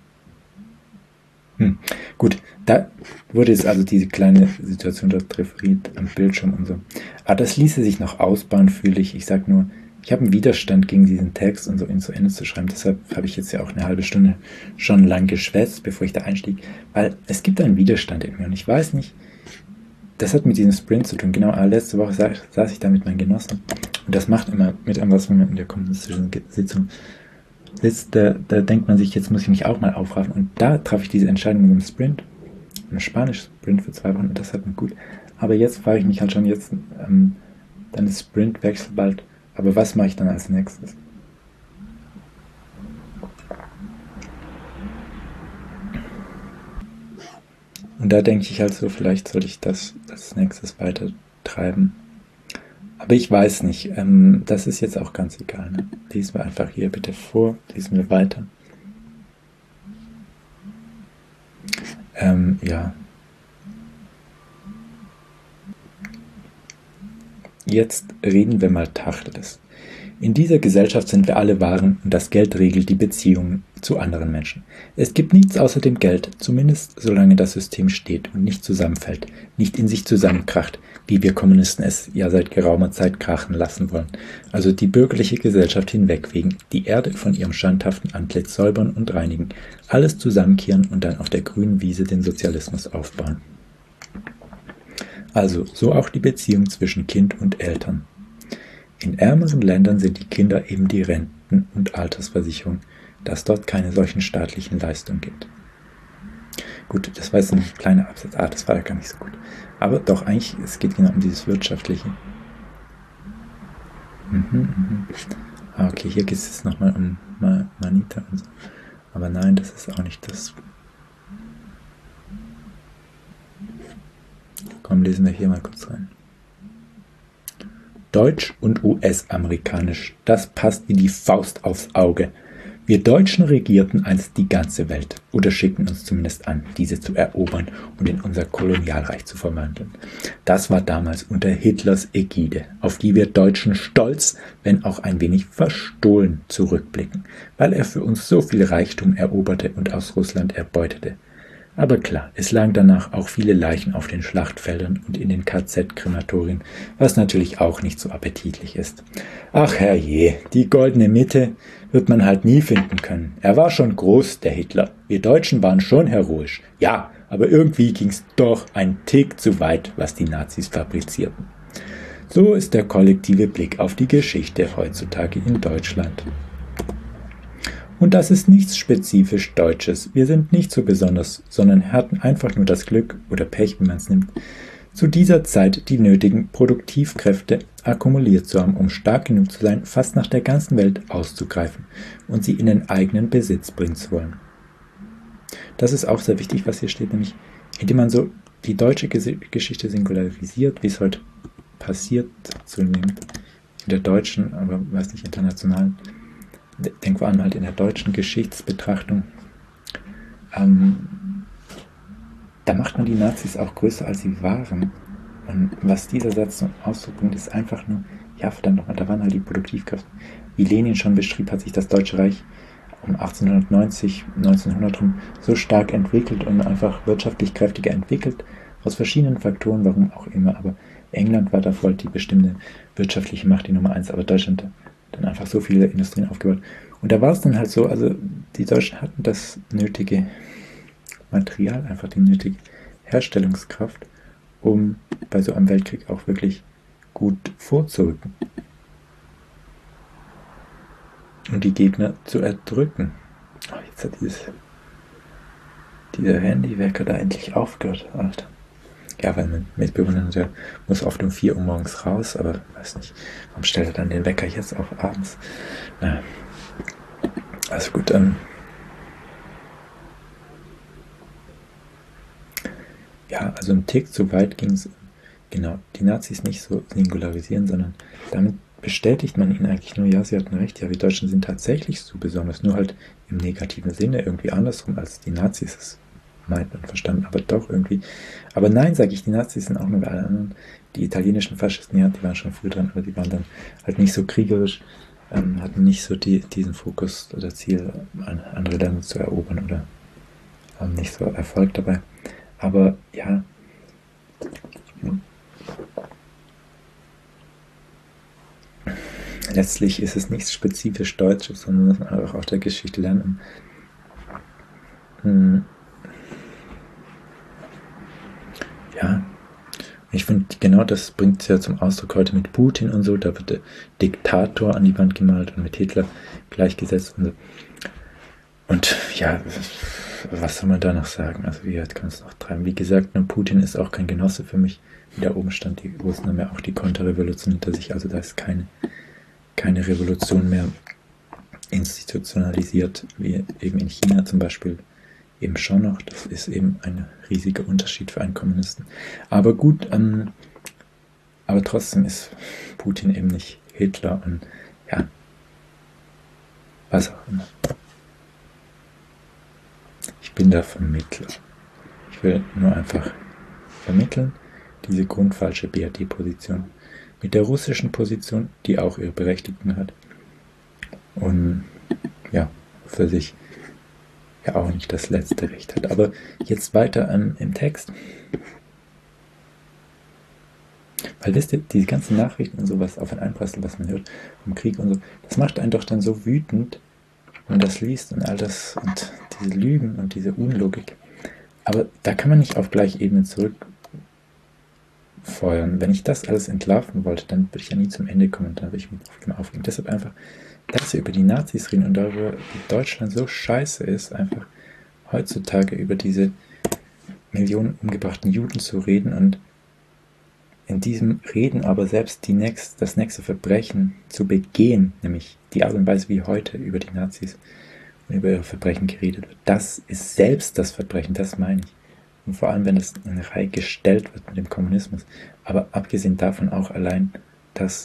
Gut, da wurde jetzt also diese kleine Situation dort referiert am Bildschirm und so. Aber das ließe sich noch ausbauen, fühle ich. Ich sage nur, ich habe einen Widerstand gegen diesen Text und so ihn zu Ende zu schreiben. Deshalb habe ich jetzt ja auch eine halbe Stunde schon lang geschwätzt, bevor ich da einstieg. Weil es gibt einen Widerstand in mir und ich weiß nicht, das hat mit diesem Sprint zu tun. Genau, letzte Woche saß ich da mit meinen Genossen und das macht immer mit einem, was man in der kommunistischen Sitzung sitzt, da denkt man sich, jetzt muss ich mich auch mal aufraffen. Und da traf ich diese Entscheidung mit dem Sprint, einem Spanisch-Sprint für 2 Wochen und das hat mir gut. Aber jetzt frage ich mich halt schon, jetzt dann ist Sprintwechsel bald. Aber was mache ich dann als nächstes? Und da denke ich halt so, vielleicht soll ich das als nächstes weiter treiben. Aber ich weiß nicht, das ist jetzt auch ganz egal. Ne? Lesen wir einfach hier bitte vor, lesen wir weiter. Ja. Jetzt reden wir mal Tacheles. In dieser Gesellschaft sind wir alle Waren und das Geld regelt die Beziehungen. zu anderen Menschen. Es gibt nichts außer dem Geld, zumindest solange das System steht und nicht zusammenfällt, nicht in sich zusammenkracht, wie wir Kommunisten es ja seit geraumer Zeit krachen lassen wollen. Also die bürgerliche Gesellschaft hinwegfegen, die Erde von ihrem schandhaften Antlitz säubern und reinigen, alles zusammenkehren und dann auf der grünen Wiese den Sozialismus aufbauen. Also so auch die Beziehung zwischen Kind und Eltern. In ärmeren Ländern sind die Kinder eben die Renten- und Altersversicherung, da es dort keine solchen staatlichen Leistungen gibt. Gut, das war jetzt ein kleiner Absatz. Das war ja gar nicht so gut. Aber doch, eigentlich, es geht genau um dieses Wirtschaftliche. Okay, hier geht es jetzt nochmal um Manita und so. Aber nein, das ist auch nicht das. Komm, lesen wir hier mal kurz rein. Deutsch und US-amerikanisch, das passt wie die Faust aufs Auge. Wir Deutschen regierten einst die ganze Welt oder schickten uns zumindest an, diese zu erobern und in unser Kolonialreich zu verwandeln. Das war damals unter Hitlers Ägide, auf die wir Deutschen stolz, wenn auch ein wenig verstohlen zurückblicken, weil er für uns so viel Reichtum eroberte und aus Russland erbeutete. Aber klar, es lagen danach auch viele Leichen auf den Schlachtfeldern und in den KZ-Krematorien, was natürlich auch nicht so appetitlich ist. Ach herrje, die goldene Mitte wird man halt nie finden können. Er war schon groß, der Hitler. Wir Deutschen waren schon heroisch. Ja, aber irgendwie ging's doch ein Tick zu weit, was die Nazis fabrizierten. So ist der kollektive Blick auf die Geschichte heutzutage in Deutschland. Und das ist nichts spezifisch Deutsches. Wir sind nicht so besonders, sondern hatten einfach nur das Glück oder Pech, wie man es nimmt, zu dieser Zeit die nötigen Produktivkräfte akkumuliert zu haben, um stark genug zu sein, fast nach der ganzen Welt auszugreifen und sie in den eigenen Besitz bringen zu wollen. Das ist auch sehr wichtig, was hier steht, nämlich indem man so die deutsche Geschichte singularisiert, wie es heute passiert, zunehmend in der deutschen, aber weiß nicht, internationalen. Denk vor allem halt in der deutschen Geschichtsbetrachtung, da macht man die Nazis auch größer, als sie waren. Und was dieser Satz zum Ausdruck bringt, ist einfach nur, ja verdammt nochmal, da waren halt die Produktivkräfte. Wie Lenin schon beschrieb, hat sich das Deutsche Reich um 1890, 1900 rum so stark entwickelt und einfach wirtschaftlich kräftiger entwickelt, aus verschiedenen Faktoren, warum auch immer. Aber England war da voll die bestimmte wirtschaftliche Macht, die Nummer 1, aber Deutschland dann einfach so viele Industrien aufgebaut. Und da war es dann halt so, also die Deutschen hatten das nötige Material, einfach die nötige Herstellungskraft, um bei so einem Weltkrieg auch wirklich gut vorzurücken. Und die Gegner zu erdrücken. Oh, jetzt hat dieser Handywecker da endlich aufgehört, Alter. Ja, weil mein Mitbewohner der muss oft um 4 Uhr morgens raus, aber weiß nicht, warum stellt er dann den Wecker jetzt auf abends? Naja. Also gut, ja, also ein Tick zu weit ging es, genau, die Nazis nicht so singularisieren, sondern damit bestätigt man ihnen eigentlich nur, ja, sie hatten recht, ja, wir Deutschen sind tatsächlich so besonders, nur halt im negativen Sinne irgendwie andersrum, als die Nazis es meinten und verstanden, aber doch irgendwie. Aber nein, sage ich, die Nazis sind auch nur wie alle anderen. Die italienischen Faschisten, ja, die waren schon früh dran, aber die waren dann halt nicht so kriegerisch, hatten nicht so diesen Fokus oder Ziel, andere Länder zu erobern oder haben nicht so Erfolg dabei. Aber ja, letztlich ist es nichts spezifisch Deutsches, sondern muss man auch aus der Geschichte lernen. Ja, ich finde, genau das bringt es ja zum Ausdruck heute mit Putin und so. Da wird der Diktator an die Wand gemalt und mit Hitler gleichgesetzt und so. Und ja, was soll man da noch sagen? Also wie weit kann es noch treiben? Wie gesagt, Putin ist auch kein Genosse für mich. Wie da oben stand, die Russen haben ja auch die Konterrevolution hinter sich. Also da ist keine Revolution mehr institutionalisiert, wie eben in China zum Beispiel eben schon noch. Das ist eben ein riesiger Unterschied für einen Kommunisten. Aber gut, aber trotzdem ist Putin eben nicht Hitler und ja, was auch immer. Ich bin der Vermittler. Ich will nur einfach vermitteln, diese grundfalsche BRD-Position mit der russischen Position, die auch ihre Berechtigung hat und ja, für sich ja auch nicht das letzte Recht hat. Aber jetzt weiter im Text. Weil wisst ihr, diese ganzen Nachrichten und sowas auf einen einprasselt, was man hört vom Krieg und so, das macht einen doch dann so wütend, wenn man das liest und all das und diese Lügen und diese Unlogik. Aber da kann man nicht auf gleiche Ebene zurückfeuern. Wenn ich das alles entlarven wollte, dann würde ich ja nie zum Ende kommen und dann würde ich mich immer aufregen. Deshalb einfach, dass wir über die Nazis reden und darüber, wie Deutschland so scheiße ist, einfach heutzutage über diese Millionen umgebrachten Juden zu reden und in diesem Reden aber selbst das nächste Verbrechen zu begehen, nämlich die Art und Weise, wie heute über die Nazis und über ihre Verbrechen geredet wird, das ist selbst das Verbrechen, das meine ich. Und vor allem, wenn es in eine Reihe gestellt wird mit dem Kommunismus. Aber abgesehen davon auch allein, dass,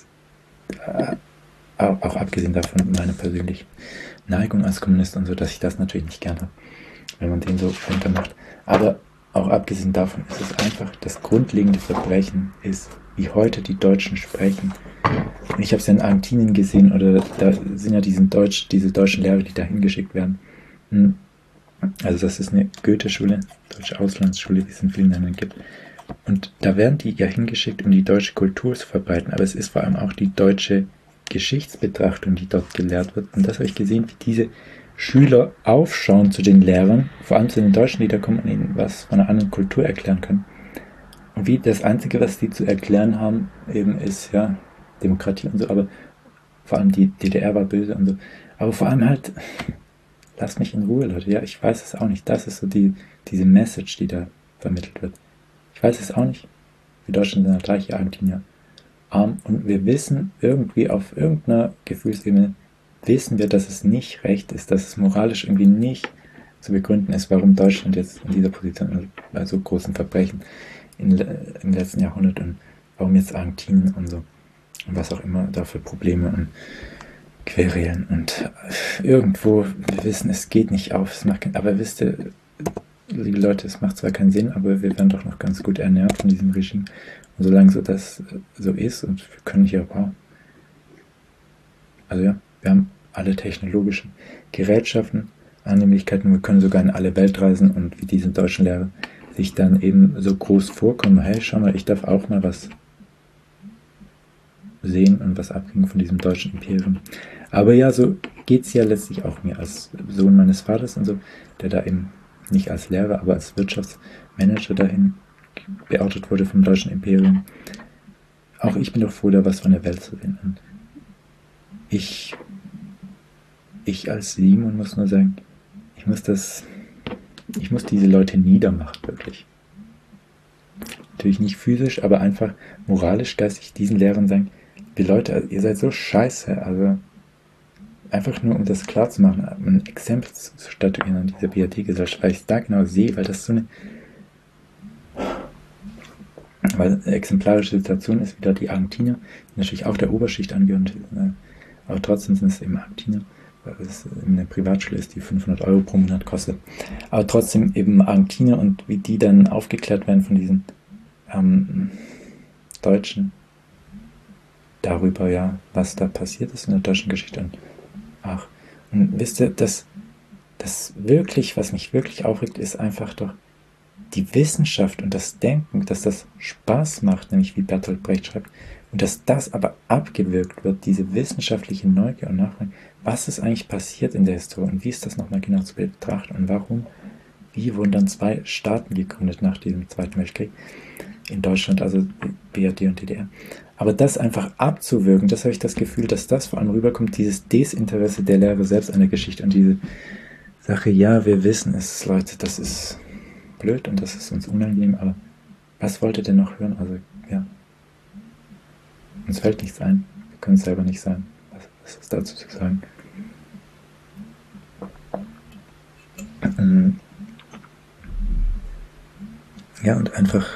auch abgesehen davon meine persönliche Neigung als Kommunist und so, dass ich das natürlich nicht gerne habe, wenn man den so runtermacht. Aber auch abgesehen davon ist es einfach, das grundlegende Verbrechen ist, wie heute die Deutschen sprechen. Und ich habe es ja in Argentinien gesehen, oder da sind ja diese deutschen Lehrer, die da hingeschickt werden. Also das ist eine Goethe-Schule, deutsche Auslandsschule, die es in vielen Ländern gibt. Und da werden die ja hingeschickt, um die deutsche Kultur zu verbreiten. Aber es ist vor allem auch die deutsche Geschichtsbetrachtung, die dort gelehrt wird. Und das habe ich gesehen, wie diese Schüler aufschauen zu den Lehrern, vor allem zu den Deutschen, die da kommen und ihnen was von einer anderen Kultur erklären können. Und wie das Einzige, was die zu erklären haben, eben ist, ja, Demokratie und so, aber vor allem die DDR war böse und so. Aber vor allem halt, lasst mich in Ruhe, Leute. Ja, ich weiß es auch nicht. Das ist so diese Message, die da vermittelt wird. Ich weiß es auch nicht. Wir Deutschen sind ja reich, Argentinier arm. Und wir wissen irgendwie auf irgendeiner Gefühlsebene, wissen wir, dass es nicht recht ist, dass es moralisch irgendwie nicht zu begründen ist, warum Deutschland jetzt in dieser Position bei so großen Verbrechen im letzten Jahrhundert und warum jetzt Argentinien und so und was auch immer da für Probleme und Querelen und irgendwo, wir wissen, es geht nicht auf, aber wisst ihr, liebe Leute, es macht zwar keinen Sinn, aber wir werden doch noch ganz gut ernährt von diesem Regime und solange so das so ist und wir können hier, wow, also ja, wir haben alle technologischen Gerätschaften, Annehmlichkeiten, wir können sogar in alle Welt reisen und wie diese deutschen Lehrer sich dann eben so groß vorkommen, hey, schau mal, ich darf auch mal was sehen und was abkriegen von diesem deutschen Imperium. Aber ja, so geht es ja letztlich auch mir als Sohn meines Vaters und so, der da eben nicht als Lehrer, aber als Wirtschaftsmanager dahin beortet wurde vom deutschen Imperium. Auch ich bin doch froh, da was von der Welt zu sehen. Und ich als Simon muss nur sagen, ich muss diese Leute niedermachen, wirklich. Natürlich nicht physisch, aber einfach moralisch, geistig diesen Lehrern sagen, die Leute, ihr seid so scheiße, also einfach nur, um das klar zu machen, ein Exempel zu statuieren an dieser BRD-Gesellschaft, weil ich es da genau sehe, weil das so eine exemplarische Situation ist wieder die Argentinier, die natürlich auch der Oberschicht angehören, aber trotzdem sind es eben Argentinier, weil es eine Privatschule ist, die 500 Euro pro Monat kostet. Aber trotzdem eben Argentinier und wie die dann aufgeklärt werden von diesen Deutschen darüber, ja, was da passiert ist in der deutschen Geschichte. Und wisst ihr, das wirklich, was mich wirklich aufregt, ist einfach doch die Wissenschaft und das Denken, dass das Spaß macht, nämlich wie Bertolt Brecht schreibt, und dass das aber abgewürgt wird, diese wissenschaftliche Neugier und Nachfrage, was ist eigentlich passiert in der Historie und wie ist das nochmal genau zu betrachten und wie wurden dann 2 Staaten gegründet nach diesem Zweiten Weltkrieg in Deutschland, also BRD und DDR. Aber das einfach abzuwürgen, das habe ich das Gefühl, dass das vor allem rüberkommt, dieses Desinteresse der Lehrer selbst an der Geschichte und diese Sache, ja, wir wissen es, Leute, das ist blöd und das ist uns unangenehm, aber was wollt ihr denn noch hören? Also, ja, uns fällt nichts ein, wir können es selber nicht sagen. Was ist dazu zu sagen? Ja, und einfach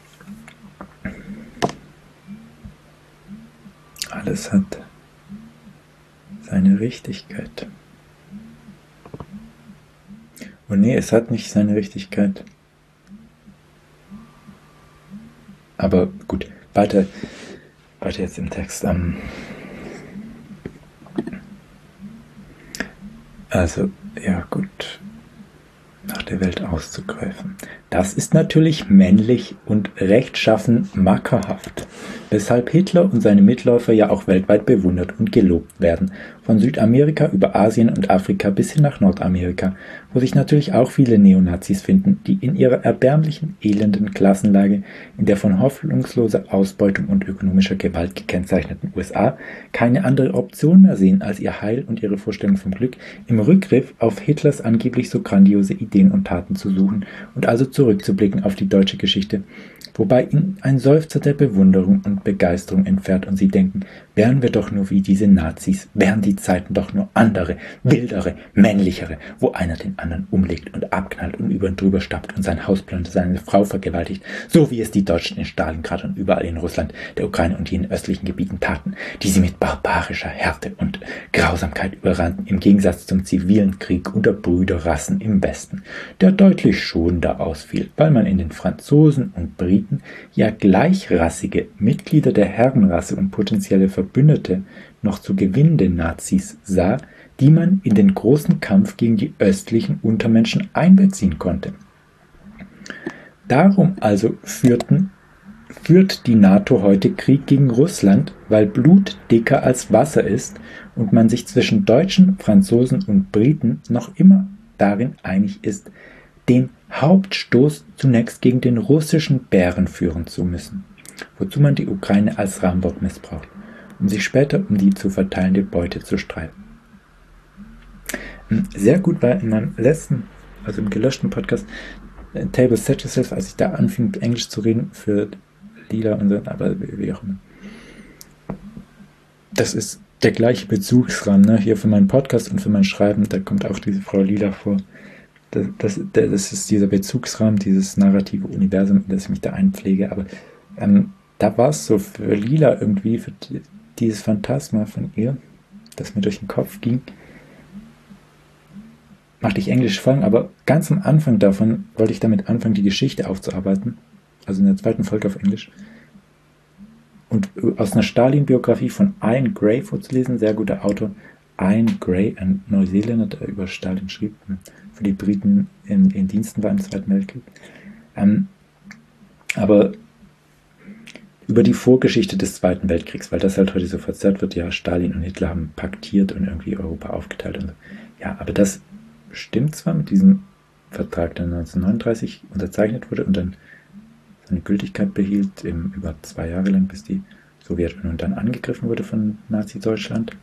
alles hat seine Richtigkeit. Und nee, es hat nicht seine Richtigkeit. Aber gut, weiter jetzt im Text. Also, ja gut. der Welt auszugreifen. Das ist natürlich männlich und rechtschaffen mackerhaft, weshalb Hitler und seine Mitläufer ja auch weltweit bewundert und gelobt werden, von Südamerika über Asien und Afrika bis hin nach Nordamerika, wo sich natürlich auch viele Neonazis finden, die in ihrer erbärmlichen, elenden Klassenlage in der von hoffnungsloser Ausbeutung und ökonomischer Gewalt gekennzeichneten USA keine andere Option mehr sehen, als ihr Heil und ihre Vorstellung vom Glück im Rückgriff auf Hitlers angeblich so grandiose Ideen und Taten zu suchen und also zurückzublicken auf die deutsche Geschichte, wobei ihnen ein Seufzer der Bewunderung und Begeisterung entfährt und sie denken, wären wir doch nur wie diese Nazis, wären die Zeiten doch nur andere, wildere, männlichere, wo einer den anderen umlegt und abknallt und über und drüber stappt und sein Haus plündert, seine Frau vergewaltigt, so wie es die Deutschen in Stalingrad und überall in Russland, der Ukraine und jenen östlichen Gebieten taten, die sie mit barbarischer Härte und Grausamkeit überrannten, im Gegensatz zum zivilen Krieg unter Brüderrassen im Westen, der deutlich schonender ausfiel, weil man in den Franzosen und Briten ja gleichrassige Mitglieder der Herrenrasse und potenzielle Verbündete noch zu gewinnende Nazis sah, die man in den großen Kampf gegen die östlichen Untermenschen einbeziehen konnte. Darum also führt die NATO heute Krieg gegen Russland, weil Blut dicker als Wasser ist und man sich zwischen Deutschen, Franzosen und Briten noch immer darin einig ist, den Hauptstoß zunächst gegen den russischen Bären führen zu müssen, wozu man die Ukraine als Rammbock missbraucht, um sich später um die zu verteilende Beute zu streiten. Sehr gut war in meinem letzten, also im gelöschten Podcast, Table Set Yourself, als ich da anfing, Englisch zu reden für Lila und so, aber wie auch immer. Das ist der gleiche Bezugsrahmen, ne? Hier für meinen Podcast und für mein Schreiben, da kommt auch diese Frau Lila vor. Das ist dieser Bezugsrahmen, dieses narrative Universum, in das ich mich da einpflege. Aber da war es so für Lila irgendwie, für dieses Phantasma von ihr, das mir durch den Kopf ging, machte ich Englisch fangen, aber ganz am Anfang davon wollte ich damit anfangen, die Geschichte aufzuarbeiten. Also in der zweiten Folge auf Englisch. Und aus einer Stalin-Biografie von Ian Gray vorzulesen, sehr guter Autor. Ian Gray, ein Neuseeländer, der über Stalin schrieb, für die Briten in Diensten war im Zweiten Weltkrieg. Aber über die Vorgeschichte des Zweiten Weltkriegs, weil das halt heute so verzerrt wird, ja, Stalin und Hitler haben paktiert und irgendwie Europa aufgeteilt und so. Ja, aber das stimmt zwar mit diesem Vertrag, der 1939 unterzeichnet wurde und dann seine Gültigkeit behielt, über 2 Jahre lang, bis die Sowjetunion dann angegriffen wurde von Nazi-Deutschland.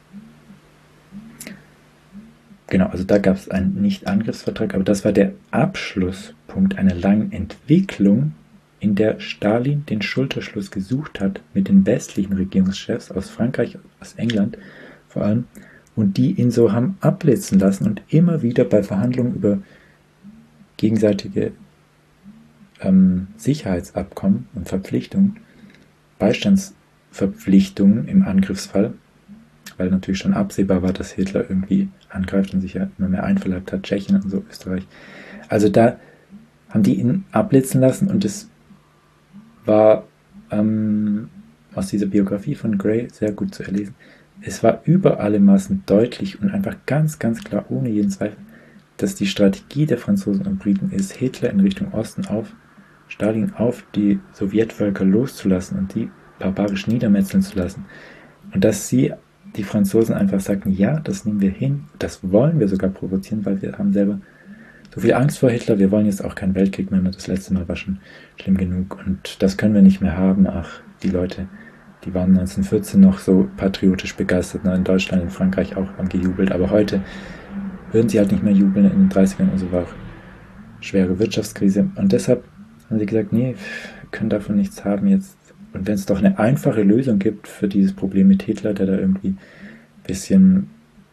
Genau, also da gab es einen Nicht-Angriffsvertrag, aber das war der Abschlusspunkt einer langen Entwicklung, in der Stalin den Schulterschluss gesucht hat mit den westlichen Regierungschefs aus Frankreich, aus England vor allem, und die ihn so haben abblitzen lassen und immer wieder bei Verhandlungen über gegenseitige Sicherheitsabkommen und Verpflichtungen, Beistandsverpflichtungen im Angriffsfall, weil natürlich schon absehbar war, dass Hitler irgendwie angreift und sich ja immer mehr einverleibt hat, Tschechien und so, Österreich. Also da haben die ihn abblitzen lassen und es war aus dieser Biografie von Gray sehr gut zu erlesen. Es war über alle Maßen deutlich und einfach ganz, ganz klar, ohne jeden Zweifel, dass die Strategie der Franzosen und Briten ist, Hitler in Richtung Osten auf Stalin auf die Sowjetvölker loszulassen und die barbarisch niedermetzeln zu lassen. Und dass die Franzosen einfach sagten, ja, das nehmen wir hin, das wollen wir sogar provozieren, weil wir haben selber so viel Angst vor Hitler, wir wollen jetzt auch keinen Weltkrieg mehr, das letzte Mal war schon schlimm genug und das können wir nicht mehr haben. Ach, die Leute, die waren 1914 noch so patriotisch begeistert, in Deutschland, in Frankreich auch, haben gejubelt, aber heute würden sie halt nicht mehr jubeln, in den 30ern und so war auch schwere Wirtschaftskrise und deshalb haben sie gesagt, nee, wir können davon nichts haben jetzt. Und wenn es doch eine einfache Lösung gibt für dieses Problem mit Hitler, der da irgendwie ein bisschen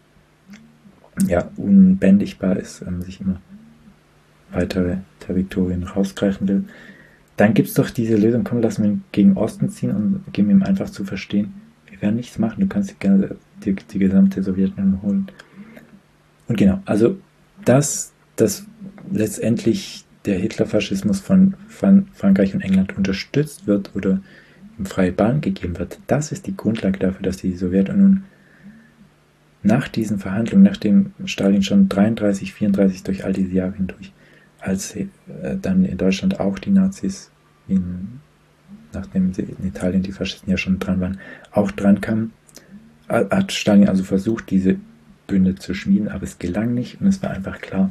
unbändigbar ist, sich immer weitere Territorien rausgreifen will, dann gibt es doch diese Lösung, komm, lassen wir ihn gegen Osten ziehen und geben ihm einfach zu verstehen, wir werden nichts machen, du kannst gerne die gesamte Sowjetunion holen. Und genau, also dass letztendlich der Hitlerfaschismus von Frankreich und England unterstützt wird oder ihm freie Bahn gegeben wird, das ist die Grundlage dafür, dass die Sowjetunion nach diesen Verhandlungen, nachdem Stalin schon 33, 34 durch all diese Jahre hindurch als dann in Deutschland auch die Nazis, nachdem in Italien die Faschisten ja schon dran waren, auch dran kamen, hat Stalin also versucht, diese Bünde zu schmieden, aber es gelang nicht und es war einfach klar,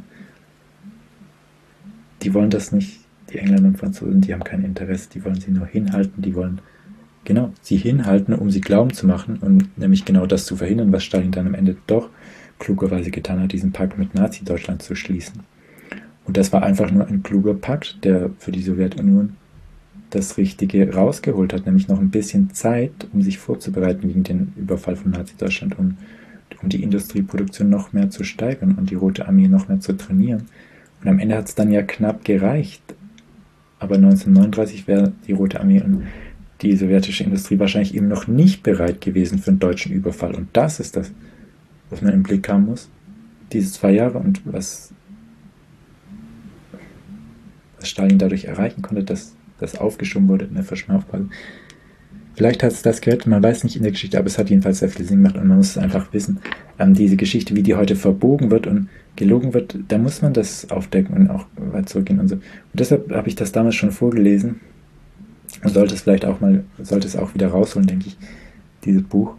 die wollen das nicht, die Engländer und Franzosen, die haben kein Interesse, die wollen sie nur hinhalten, die wollen genau sie hinhalten, um sie glauben zu machen und nämlich genau das zu verhindern, was Stalin dann am Ende doch klugerweise getan hat, diesen Pakt mit Nazi-Deutschland zu schließen. Und das war einfach nur ein kluger Pakt, der für die Sowjetunion das Richtige rausgeholt hat, nämlich noch ein bisschen Zeit, um sich vorzubereiten gegen den Überfall von Nazi-Deutschland, um die Industrieproduktion noch mehr zu steigern und die Rote Armee noch mehr zu trainieren. Und am Ende hat es dann ja knapp gereicht. Aber 1939 wäre die Rote Armee und die sowjetische Industrie wahrscheinlich eben noch nicht bereit gewesen für einen deutschen Überfall. Und das ist das, was man im Blick haben muss. Diese 2 Jahre und was Stalin dadurch erreichen konnte, dass das aufgeschoben wurde in der Verschnaufpause. Vielleicht hat es das gerettet, man weiß nicht in der Geschichte, aber es hat jedenfalls sehr viel Sinn gemacht und man muss es einfach wissen. Diese Geschichte, wie die heute verbogen wird und gelogen wird, da muss man das aufdecken und auch weit zurückgehen und so. Und deshalb habe ich das damals schon vorgelesen und sollte es auch wieder rausholen, denke ich, dieses Buch.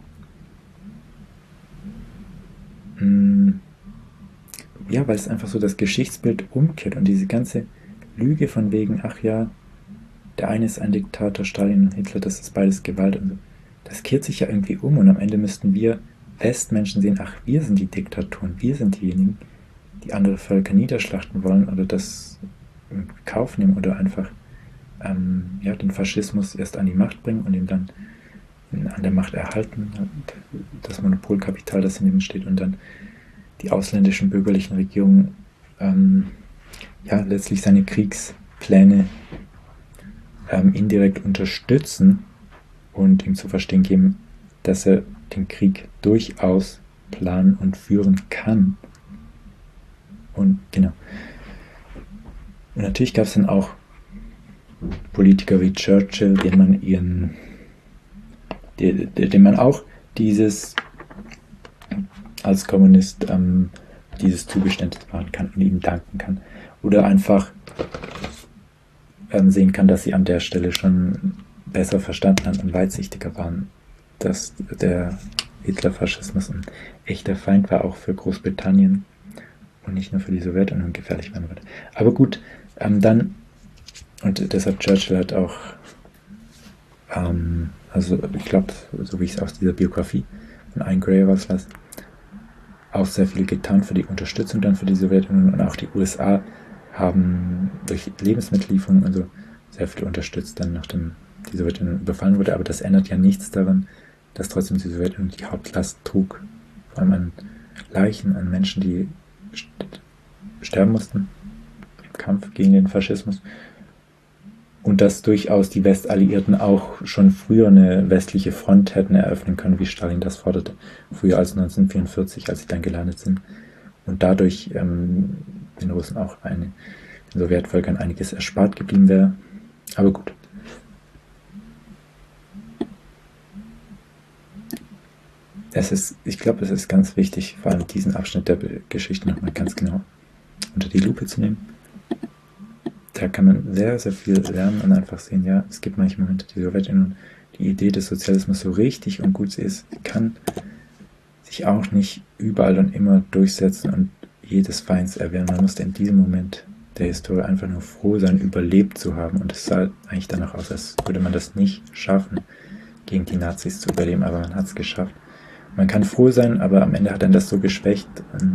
Ja, weil es einfach so das Geschichtsbild umkehrt und diese ganze Lüge von wegen, ach ja, der eine ist ein Diktator, Stalin und Hitler, das ist beides Gewalt und so. Das kehrt sich ja irgendwie um und am Ende müssten wir Westmenschen sehen, ach, wir sind die Diktatoren, wir sind diejenigen, die andere Völker niederschlachten wollen oder das in Kauf nehmen oder einfach den Faschismus erst an die Macht bringen und ihn dann an der Macht erhalten, das Monopolkapital, das in ihm steht und dann die ausländischen bürgerlichen Regierungen letztlich seine Kriegspläne indirekt unterstützen und ihm zu verstehen geben, dass er den Krieg durchaus planen und führen kann. Und genau. Und natürlich gab es dann auch Politiker wie Churchill, dem man auch dieses als Kommunist dieses Zugeständnis machen kann und ihm danken kann. Oder einfach sehen kann, dass sie an der Stelle schon besser verstanden haben und weitsichtiger waren, dass der Hitlerfaschismus ein echter Feind war, auch für Großbritannien und nicht nur für die Sowjetunion gefährlich werden würde. Aber gut, dann, und deshalb Churchill hat auch, also ich glaube, so wie ich es aus dieser Biografie von Ian Gray rauslasse, auch sehr viel getan für die Unterstützung dann für die Sowjetunion und auch die USA haben durch Lebensmittellieferungen also sehr viel unterstützt, dann nachdem die Sowjetunion überfallen wurde. Aber das ändert ja nichts daran, dass trotzdem die Sowjetunion die Hauptlast trug, vor allem an Leichen, an Menschen, die sterben mussten im Kampf gegen den Faschismus. Und dass durchaus die Westalliierten auch schon früher eine westliche Front hätten eröffnen können, wie Stalin das forderte, früher als 1944, als sie dann gelandet sind. Und dadurch den Russen auch den Sowjetvölkern einiges erspart geblieben wäre. Aber gut. Ich glaube, es ist ganz wichtig, vor allem diesen Abschnitt der Geschichte nochmal ganz genau unter die Lupe zu nehmen. Da kann man sehr, sehr viel lernen und einfach sehen, ja, es gibt manche Momente, die Sowjetunion, die Idee des Sozialismus so richtig und gut sie ist, kann sich auch nicht überall und immer durchsetzen und jedes Feinds erwehren. Man musste in diesem Moment der Historie einfach nur froh sein, überlebt zu haben. Und es sah eigentlich danach aus, als würde man das nicht schaffen, gegen die Nazis zu überleben, aber man hat es geschafft. Man kann froh sein, aber am Ende hat dann das so geschwächt,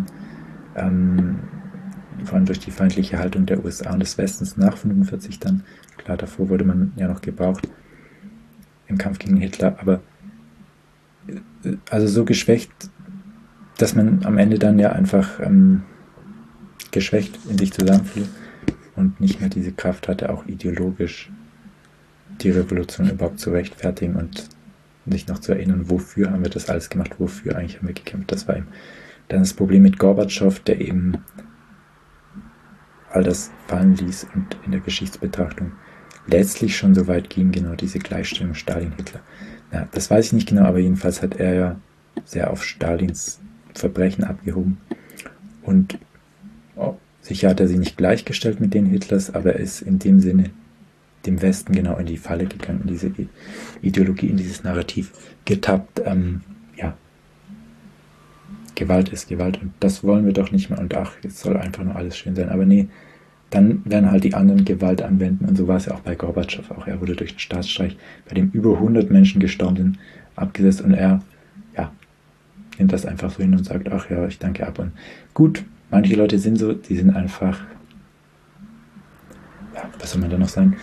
vor allem durch die feindliche Haltung der USA und des Westens nach 1945 dann. Klar, davor wurde man ja noch gebraucht im Kampf gegen Hitler, aber also so geschwächt, dass man am Ende dann ja einfach geschwächt in sich zusammenfiel und nicht mehr diese Kraft hatte, auch ideologisch die Revolution überhaupt zu rechtfertigen und sich noch zu erinnern, wofür haben wir das alles gemacht, wofür eigentlich haben wir gekämpft. Das war eben dann das Problem mit Gorbatschow, der eben all das fallen ließ und in der Geschichtsbetrachtung letztlich schon so weit ging, genau diese Gleichstellung Stalin-Hitler. Ja, das weiß ich nicht genau, aber jedenfalls hat er ja sehr auf Stalins Verbrechen abgehoben und Sicher hat er sie nicht gleichgestellt mit den Hitlers, aber er ist in dem Sinne dem Westen genau in die Falle gegangen, in diese Ideologie, in dieses Narrativ getappt. Ja, Gewalt ist Gewalt und das wollen wir doch nicht mehr und ach, jetzt soll einfach nur alles schön sein. Aber nee, dann werden halt die anderen Gewalt anwenden und so war es ja auch bei Gorbatschow. Auch er wurde durch den Staatsstreich, bei dem über 100 Menschen gestorben sind, abgesetzt und er, ja, nimmt das einfach so hin und sagt, ach ja, ich danke ab. Und gut, manche Leute sind so, die sind einfach, ja, was soll man da noch sagen?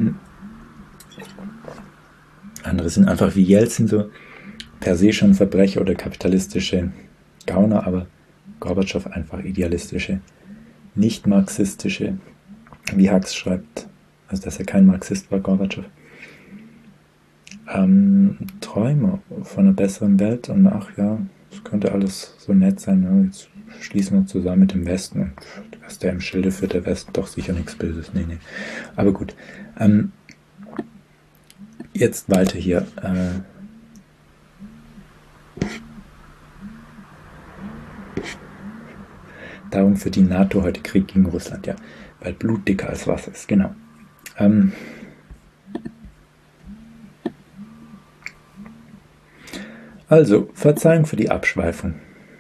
Andere sind einfach wie Jelzin so per se schon Verbrecher oder kapitalistische Gauner, aber Gorbatschow einfach idealistische, nicht marxistische, wie Hux schreibt, also dass er kein Marxist war, Gorbatschow. Träume von einer besseren Welt und ach ja, es könnte alles so nett sein, ne? Jetzt schließen wir zusammen mit dem Westen und was der im Schilde führt, der Westen doch sicher nichts Böses, nee. Aber gut, jetzt weiter hier. Darum führt die NATO heute Krieg gegen Russland, ja, weil Blut dicker als Wasser ist, genau. Also, Verzeihung für die Abschweifung.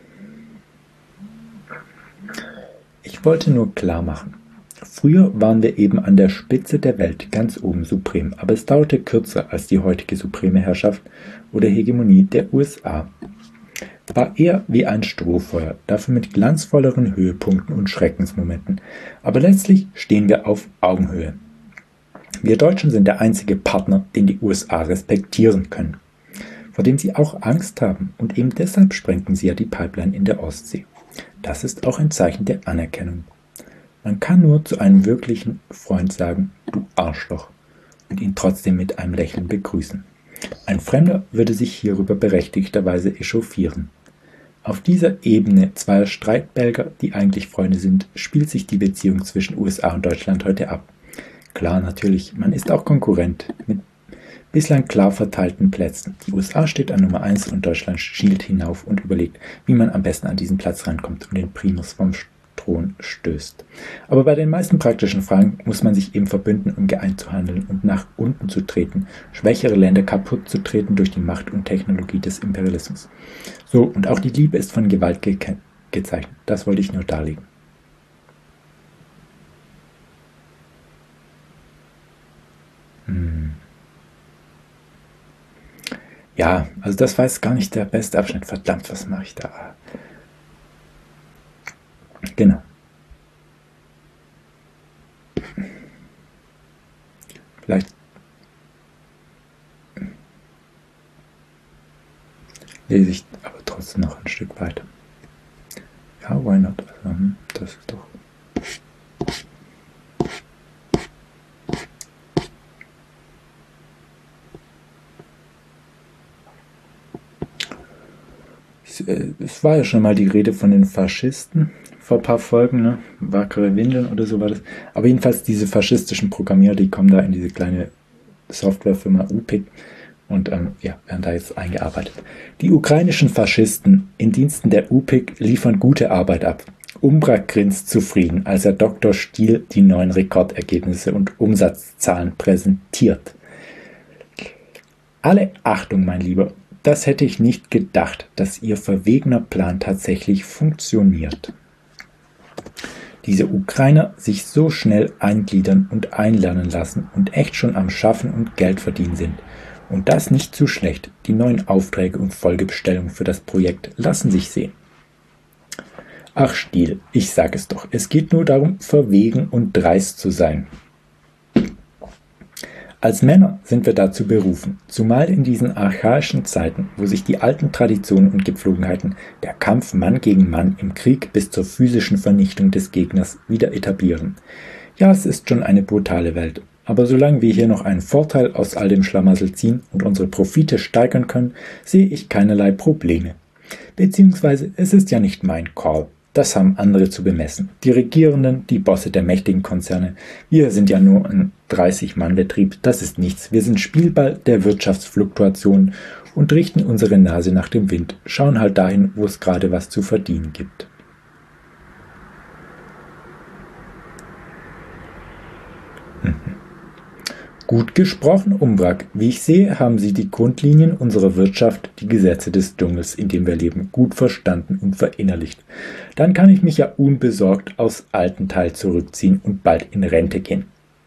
Ich wollte nur klar machen, früher waren wir eben an der Spitze der Welt ganz oben suprem, aber es dauerte kürzer als die heutige supreme Herrschaft oder Hegemonie der USA. War eher wie ein Strohfeuer, dafür mit glanzvolleren Höhepunkten und Schreckensmomenten, aber letztlich stehen wir auf Augenhöhe. Wir Deutschen sind der einzige Partner, den die USA respektieren können, vor dem sie auch Angst haben und eben deshalb sprengten sie ja die Pipeline in der Ostsee. Das ist auch ein Zeichen der Anerkennung. Man kann nur zu einem wirklichen Freund sagen, du Arschloch, und ihn trotzdem mit einem Lächeln begrüßen. Ein Fremder würde sich hierüber berechtigterweise echauffieren. Auf dieser Ebene zweier Streitbälger, die eigentlich Freunde sind, spielt sich die Beziehung zwischen USA und Deutschland heute ab. Klar, natürlich, man ist auch Konkurrent mit bislang klar verteilten Plätzen. Die USA steht an Nummer 1 und Deutschland schielt hinauf und überlegt, wie man am besten an diesen Platz rankommt und den Primus vom Thron stößt. Aber bei den meisten praktischen Fragen muss man sich eben verbünden, um geeint zu handeln und nach unten zu treten, schwächere Länder kaputt zu treten durch die Macht und Technologie des Imperialismus. So, und auch die Liebe ist von Gewalt gezeichnet. Das wollte ich nur darlegen. Ja, also das war jetzt gar nicht der beste Abschnitt. Verdammt, was mache ich da? Genau. Vielleicht lese ich aber trotzdem noch ein Stück weiter. Ja, why not? Also, das ist doch... Es war ja schon mal die Rede von den Faschisten vor ein paar Folgen, ne? Wackere Windeln oder so war das. Aber jedenfalls diese faschistischen Programmierer, die kommen da in diese kleine Softwarefirma UPIC und werden da jetzt eingearbeitet. Die ukrainischen Faschisten in Diensten der UPIC liefern gute Arbeit ab. Umbra grinst zufrieden, als er Dr. Stiel die neuen Rekordergebnisse und Umsatzzahlen präsentiert. Alle Achtung, mein Lieber. Das hätte ich nicht gedacht, dass Ihr verwegener Plan tatsächlich funktioniert. Diese Ukrainer sich so schnell eingliedern und einlernen lassen und echt schon am Schaffen und Geld verdienen sind. Und das nicht zu schlecht. Die neuen Aufträge und Folgebestellungen für das Projekt lassen sich sehen. Ach Stiel, ich sag es doch, es geht nur darum, verwegen und dreist zu sein. Als Männer sind wir dazu berufen, zumal in diesen archaischen Zeiten, wo sich die alten Traditionen und Gepflogenheiten, der Kampf Mann gegen Mann im Krieg bis zur physischen Vernichtung des Gegners wieder etablieren. Ja, es ist schon eine brutale Welt, aber solange wir hier noch einen Vorteil aus all dem Schlamassel ziehen und unsere Profite steigern können, sehe ich keinerlei Probleme. Beziehungsweise es ist ja nicht mein Call. Das haben andere zu bemessen. Die Regierenden, die Bosse der mächtigen Konzerne. Wir sind ja nur ein 30-Mann-Betrieb. Das ist nichts. Wir sind Spielball der Wirtschaftsfluktuationen und richten unsere Nase nach dem Wind. Schauen halt dahin, wo es gerade was zu verdienen gibt. Gut gesprochen, Umbrak. Wie ich sehe, haben Sie die Grundlinien unserer Wirtschaft, die Gesetze des Dschungels, in dem wir leben, gut verstanden und verinnerlicht. Dann kann ich mich ja unbesorgt aus alten Teil zurückziehen und bald in Rente gehen.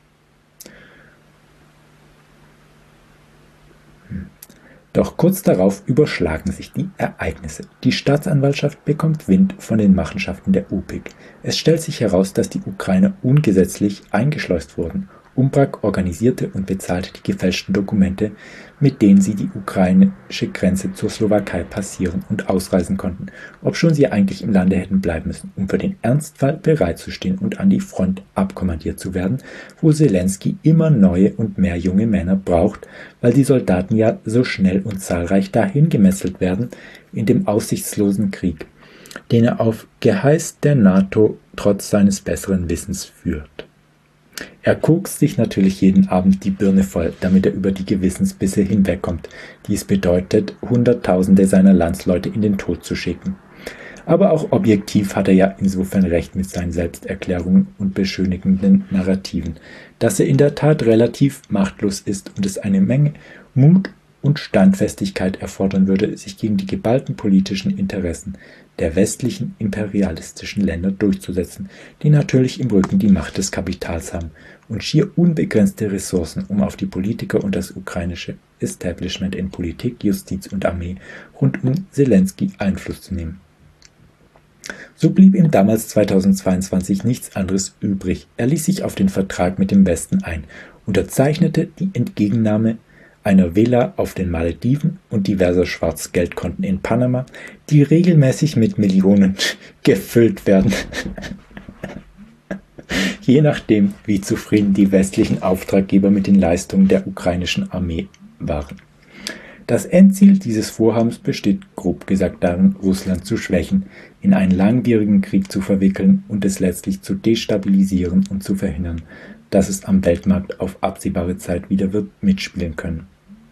Doch kurz darauf überschlagen sich die Ereignisse. Die Staatsanwaltschaft bekommt Wind von den Machenschaften der UPIC. Es stellt sich heraus, dass die Ukrainer ungesetzlich eingeschleust wurden. Umbrak organisierte und bezahlte die gefälschten Dokumente, mit denen sie die ukrainische Grenze zur Slowakei passieren und ausreisen konnten, obschon sie eigentlich im Lande hätten bleiben müssen, um für den Ernstfall bereitzustehen und an die Front abkommandiert zu werden, wo Zelensky immer neue und mehr junge Männer braucht, weil die Soldaten ja so schnell und zahlreich dahin gemesselt werden in dem aussichtslosen Krieg, den er auf Geheiß der NATO trotz seines besseren Wissens führt. Er kokst sich natürlich jeden Abend die Birne voll, damit er über die Gewissensbisse hinwegkommt, die es bedeutet, Hunderttausende seiner Landsleute in den Tod zu schicken. Aber auch objektiv hat er ja insofern recht mit seinen Selbsterklärungen und beschönigenden Narrativen, dass er in der Tat relativ machtlos ist und es eine Menge Mut und Standfestigkeit erfordern würde, sich gegen die geballten politischen Interessen der westlichen imperialistischen Länder durchzusetzen, die natürlich im Rücken die Macht des Kapitals haben und schier unbegrenzte Ressourcen, um auf die Politiker und das ukrainische Establishment in Politik, Justiz und Armee rund um Zelensky Einfluss zu nehmen. So blieb ihm damals 2022 nichts anderes übrig. Er ließ sich auf den Vertrag mit dem Westen ein, unterzeichnete die Entgegennahme einer Villa auf den Malediven und diverser Schwarzgeldkonten in Panama, die regelmäßig mit Millionen gefüllt werden, je nachdem, wie zufrieden die westlichen Auftraggeber mit den Leistungen der ukrainischen Armee waren. Das Endziel dieses Vorhabens besteht grob gesagt darin, Russland zu schwächen, in einen langwierigen Krieg zu verwickeln und es letztlich zu destabilisieren und zu verhindern, dass es am Weltmarkt auf absehbare Zeit wieder wird mitspielen können.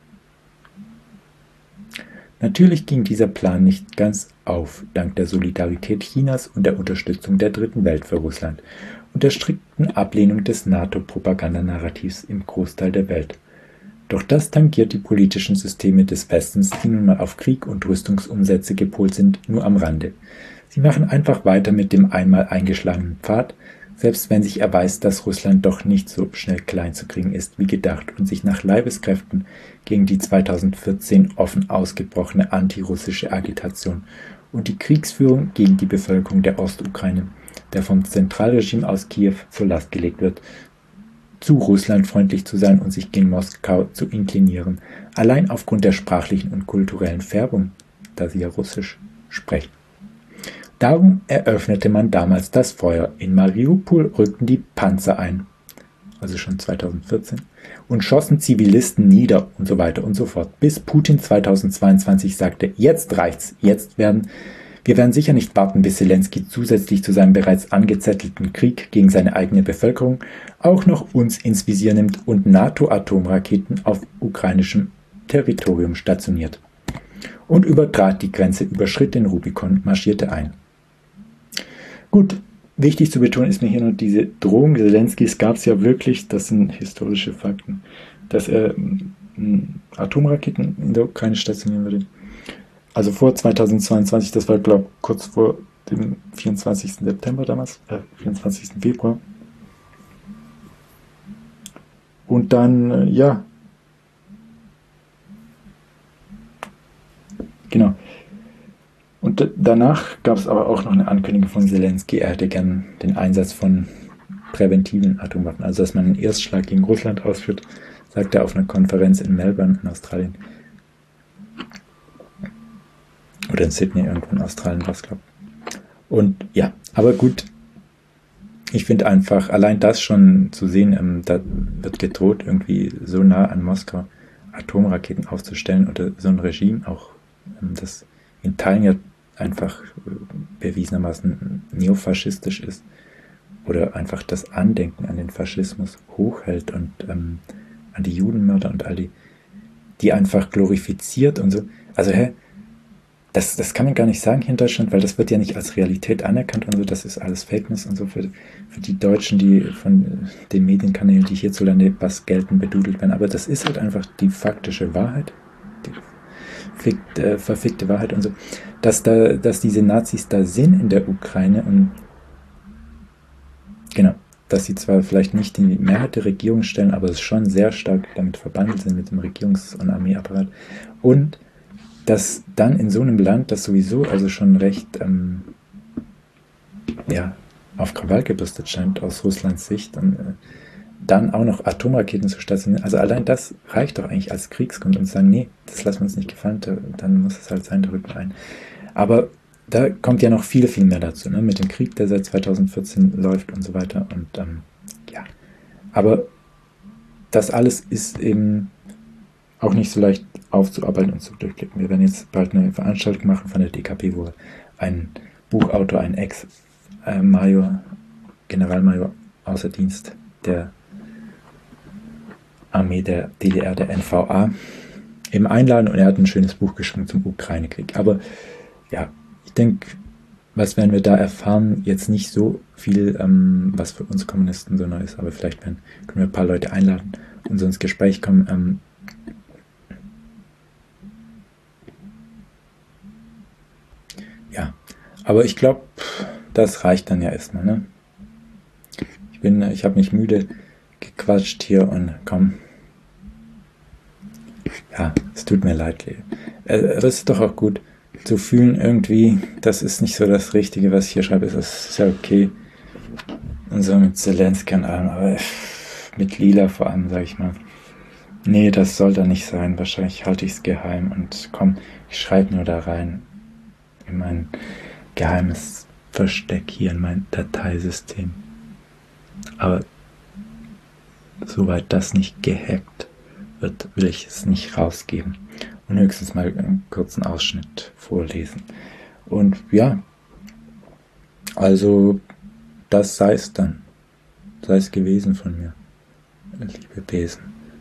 Natürlich ging dieser Plan nicht ganz auf, dank der Solidarität Chinas und der Unterstützung der Dritten Welt für Russland und der strikten Ablehnung des NATO-Propagandanarrativs im Großteil der Welt. Doch das tangiert die politischen Systeme des Westens, die nun mal auf Krieg und Rüstungsumsätze gepolt sind, nur am Rande. Sie machen einfach weiter mit dem einmal eingeschlagenen Pfad, selbst wenn sich erweist, dass Russland doch nicht so schnell klein zu kriegen ist wie gedacht und sich nach Leibeskräften gegen die 2014 offen ausgebrochene antirussische Agitation und die Kriegsführung gegen die Bevölkerung der Ostukraine, der vom Zentralregime aus Kiew zur Last gelegt wird, zu Russland freundlich zu sein und sich gegen Moskau zu inklinieren, allein aufgrund der sprachlichen und kulturellen Färbung, da sie ja Russisch sprechen. Darum eröffnete man damals das Feuer. In Mariupol rückten die Panzer ein, also schon 2014, und schossen Zivilisten nieder und so weiter und so fort, bis Putin 2022 sagte, jetzt reicht's, wir werden sicher nicht warten, bis Zelensky zusätzlich zu seinem bereits angezettelten Krieg gegen seine eigene Bevölkerung auch noch uns ins Visier nimmt und NATO-Atomraketen auf ukrainischem Territorium stationiert. Und übertrat die Grenze, überschritt den Rubikon, marschierte ein. Gut, wichtig zu betonen ist mir hier nur diese Drohung Zelenskys gab es ja wirklich, das sind historische Fakten, dass er Atomraketen in der Ukraine stationieren würde. Also vor 2022, das war glaube ich kurz vor dem 24. September damals, 24. Februar. Und dann, genau. Und danach gab es aber auch noch eine Ankündigung von Zelensky, er hätte gern den Einsatz von präventiven Atomwaffen, also dass man einen Erstschlag gegen Russland ausführt, sagt er auf einer Konferenz in Melbourne in Australien. Oder in Sydney, irgendwo in Australien war es, glaube ich. Und ja, aber gut, ich finde einfach, allein das schon zu sehen, da wird gedroht, irgendwie so nah an Moskau Atomraketen aufzustellen oder so ein Regime auch, das in Teilen ja einfach bewiesenermaßen neofaschistisch ist oder einfach das Andenken an den Faschismus hochhält und an die Judenmörder und all die einfach glorifiziert und so. Also das kann man gar nicht sagen hier in Deutschland, weil das wird ja nicht als Realität anerkannt und so, das ist alles Fake News und so für die Deutschen, die von den Medienkanälen, die hierzulande was gelten, bedudelt werden. Aber das ist halt einfach die faktische Wahrheit, die verfickte Wahrheit und so, dass diese Nazis da sind in der Ukraine und genau, dass sie zwar vielleicht nicht die Mehrheit der Regierung stellen, aber es schon sehr stark damit verbandelt sind mit dem Regierungs- und Armeeapparat und dass dann in so einem Land, das sowieso also schon recht ja, auf Krawall gebürstet scheint aus Russlands Sicht und dann auch noch Atomraketen zu stationieren, also allein das reicht doch eigentlich als Kriegsgrund und zu sagen, nee, das lassen wir uns nicht gefallen, dann muss es halt sein, da rücken wir ein. Aber da kommt ja noch viel, viel mehr dazu, ne? Mit dem Krieg, der seit 2014 läuft und so weiter und ja, aber das alles ist eben auch nicht so leicht aufzuarbeiten und zu durchblicken. Wir werden jetzt bald eine Veranstaltung machen von der DKP, wo ein Buchautor, ein Ex-Major, Generalmajor außer Dienst der Armee der DDR, der NVA, eben einladen und er hat ein schönes Buch geschrieben zum Ukraine-Krieg. Aber ja, ich denke, was werden wir da erfahren? Jetzt nicht so viel, was für uns Kommunisten so neu ist, aber vielleicht können wir ein paar Leute einladen und so ins Gespräch kommen. Ja, aber ich glaube, das reicht dann ja erstmal, ne? Ich habe mich müde gequatscht hier und komm. Ja, es tut mir leid, Leo. Aber es ist doch auch gut zu fühlen irgendwie, das ist nicht so das Richtige, was ich hier schreibe. Es ist ja okay. Und so mit Zelensky und allem, aber mit Lila vor allem, sage ich mal. Nee, das soll da nicht sein. Wahrscheinlich halte ich es geheim und komm, ich schreibe nur da rein in mein geheimes Versteck hier in mein Dateisystem. Aber soweit das nicht gehackt wird, will ich es nicht rausgeben. Und höchstens mal einen kurzen Ausschnitt vorlesen. Und ja, also das sei es dann. Sei es gewesen von mir, liebe Besen.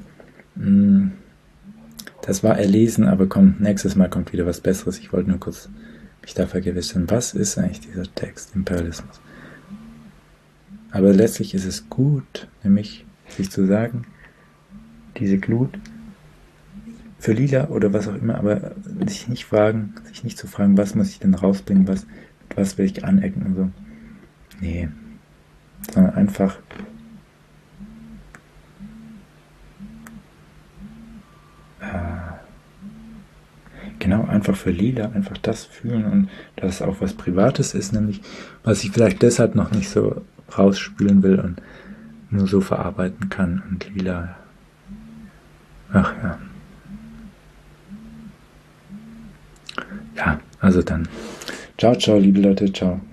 Das war erlesen, aber komm, nächstes Mal kommt wieder was Besseres. Ich wollte nur kurz mich da vergewissern, was ist eigentlich dieser Text, Imperialismus? Aber letztlich ist es gut, nämlich sich zu sagen, diese Glut für Lila oder was auch immer, aber sich nicht zu fragen, was muss ich denn rausbringen, mit was will ich anecken und so. Nee, sondern einfach genau, einfach für Lila, einfach das fühlen und dass es auch was Privates ist, nämlich was ich vielleicht deshalb noch nicht so rausspülen will und nur so verarbeiten kann und Lila, ach ja. Ja, also dann. Ciao, ciao, liebe Leute, ciao.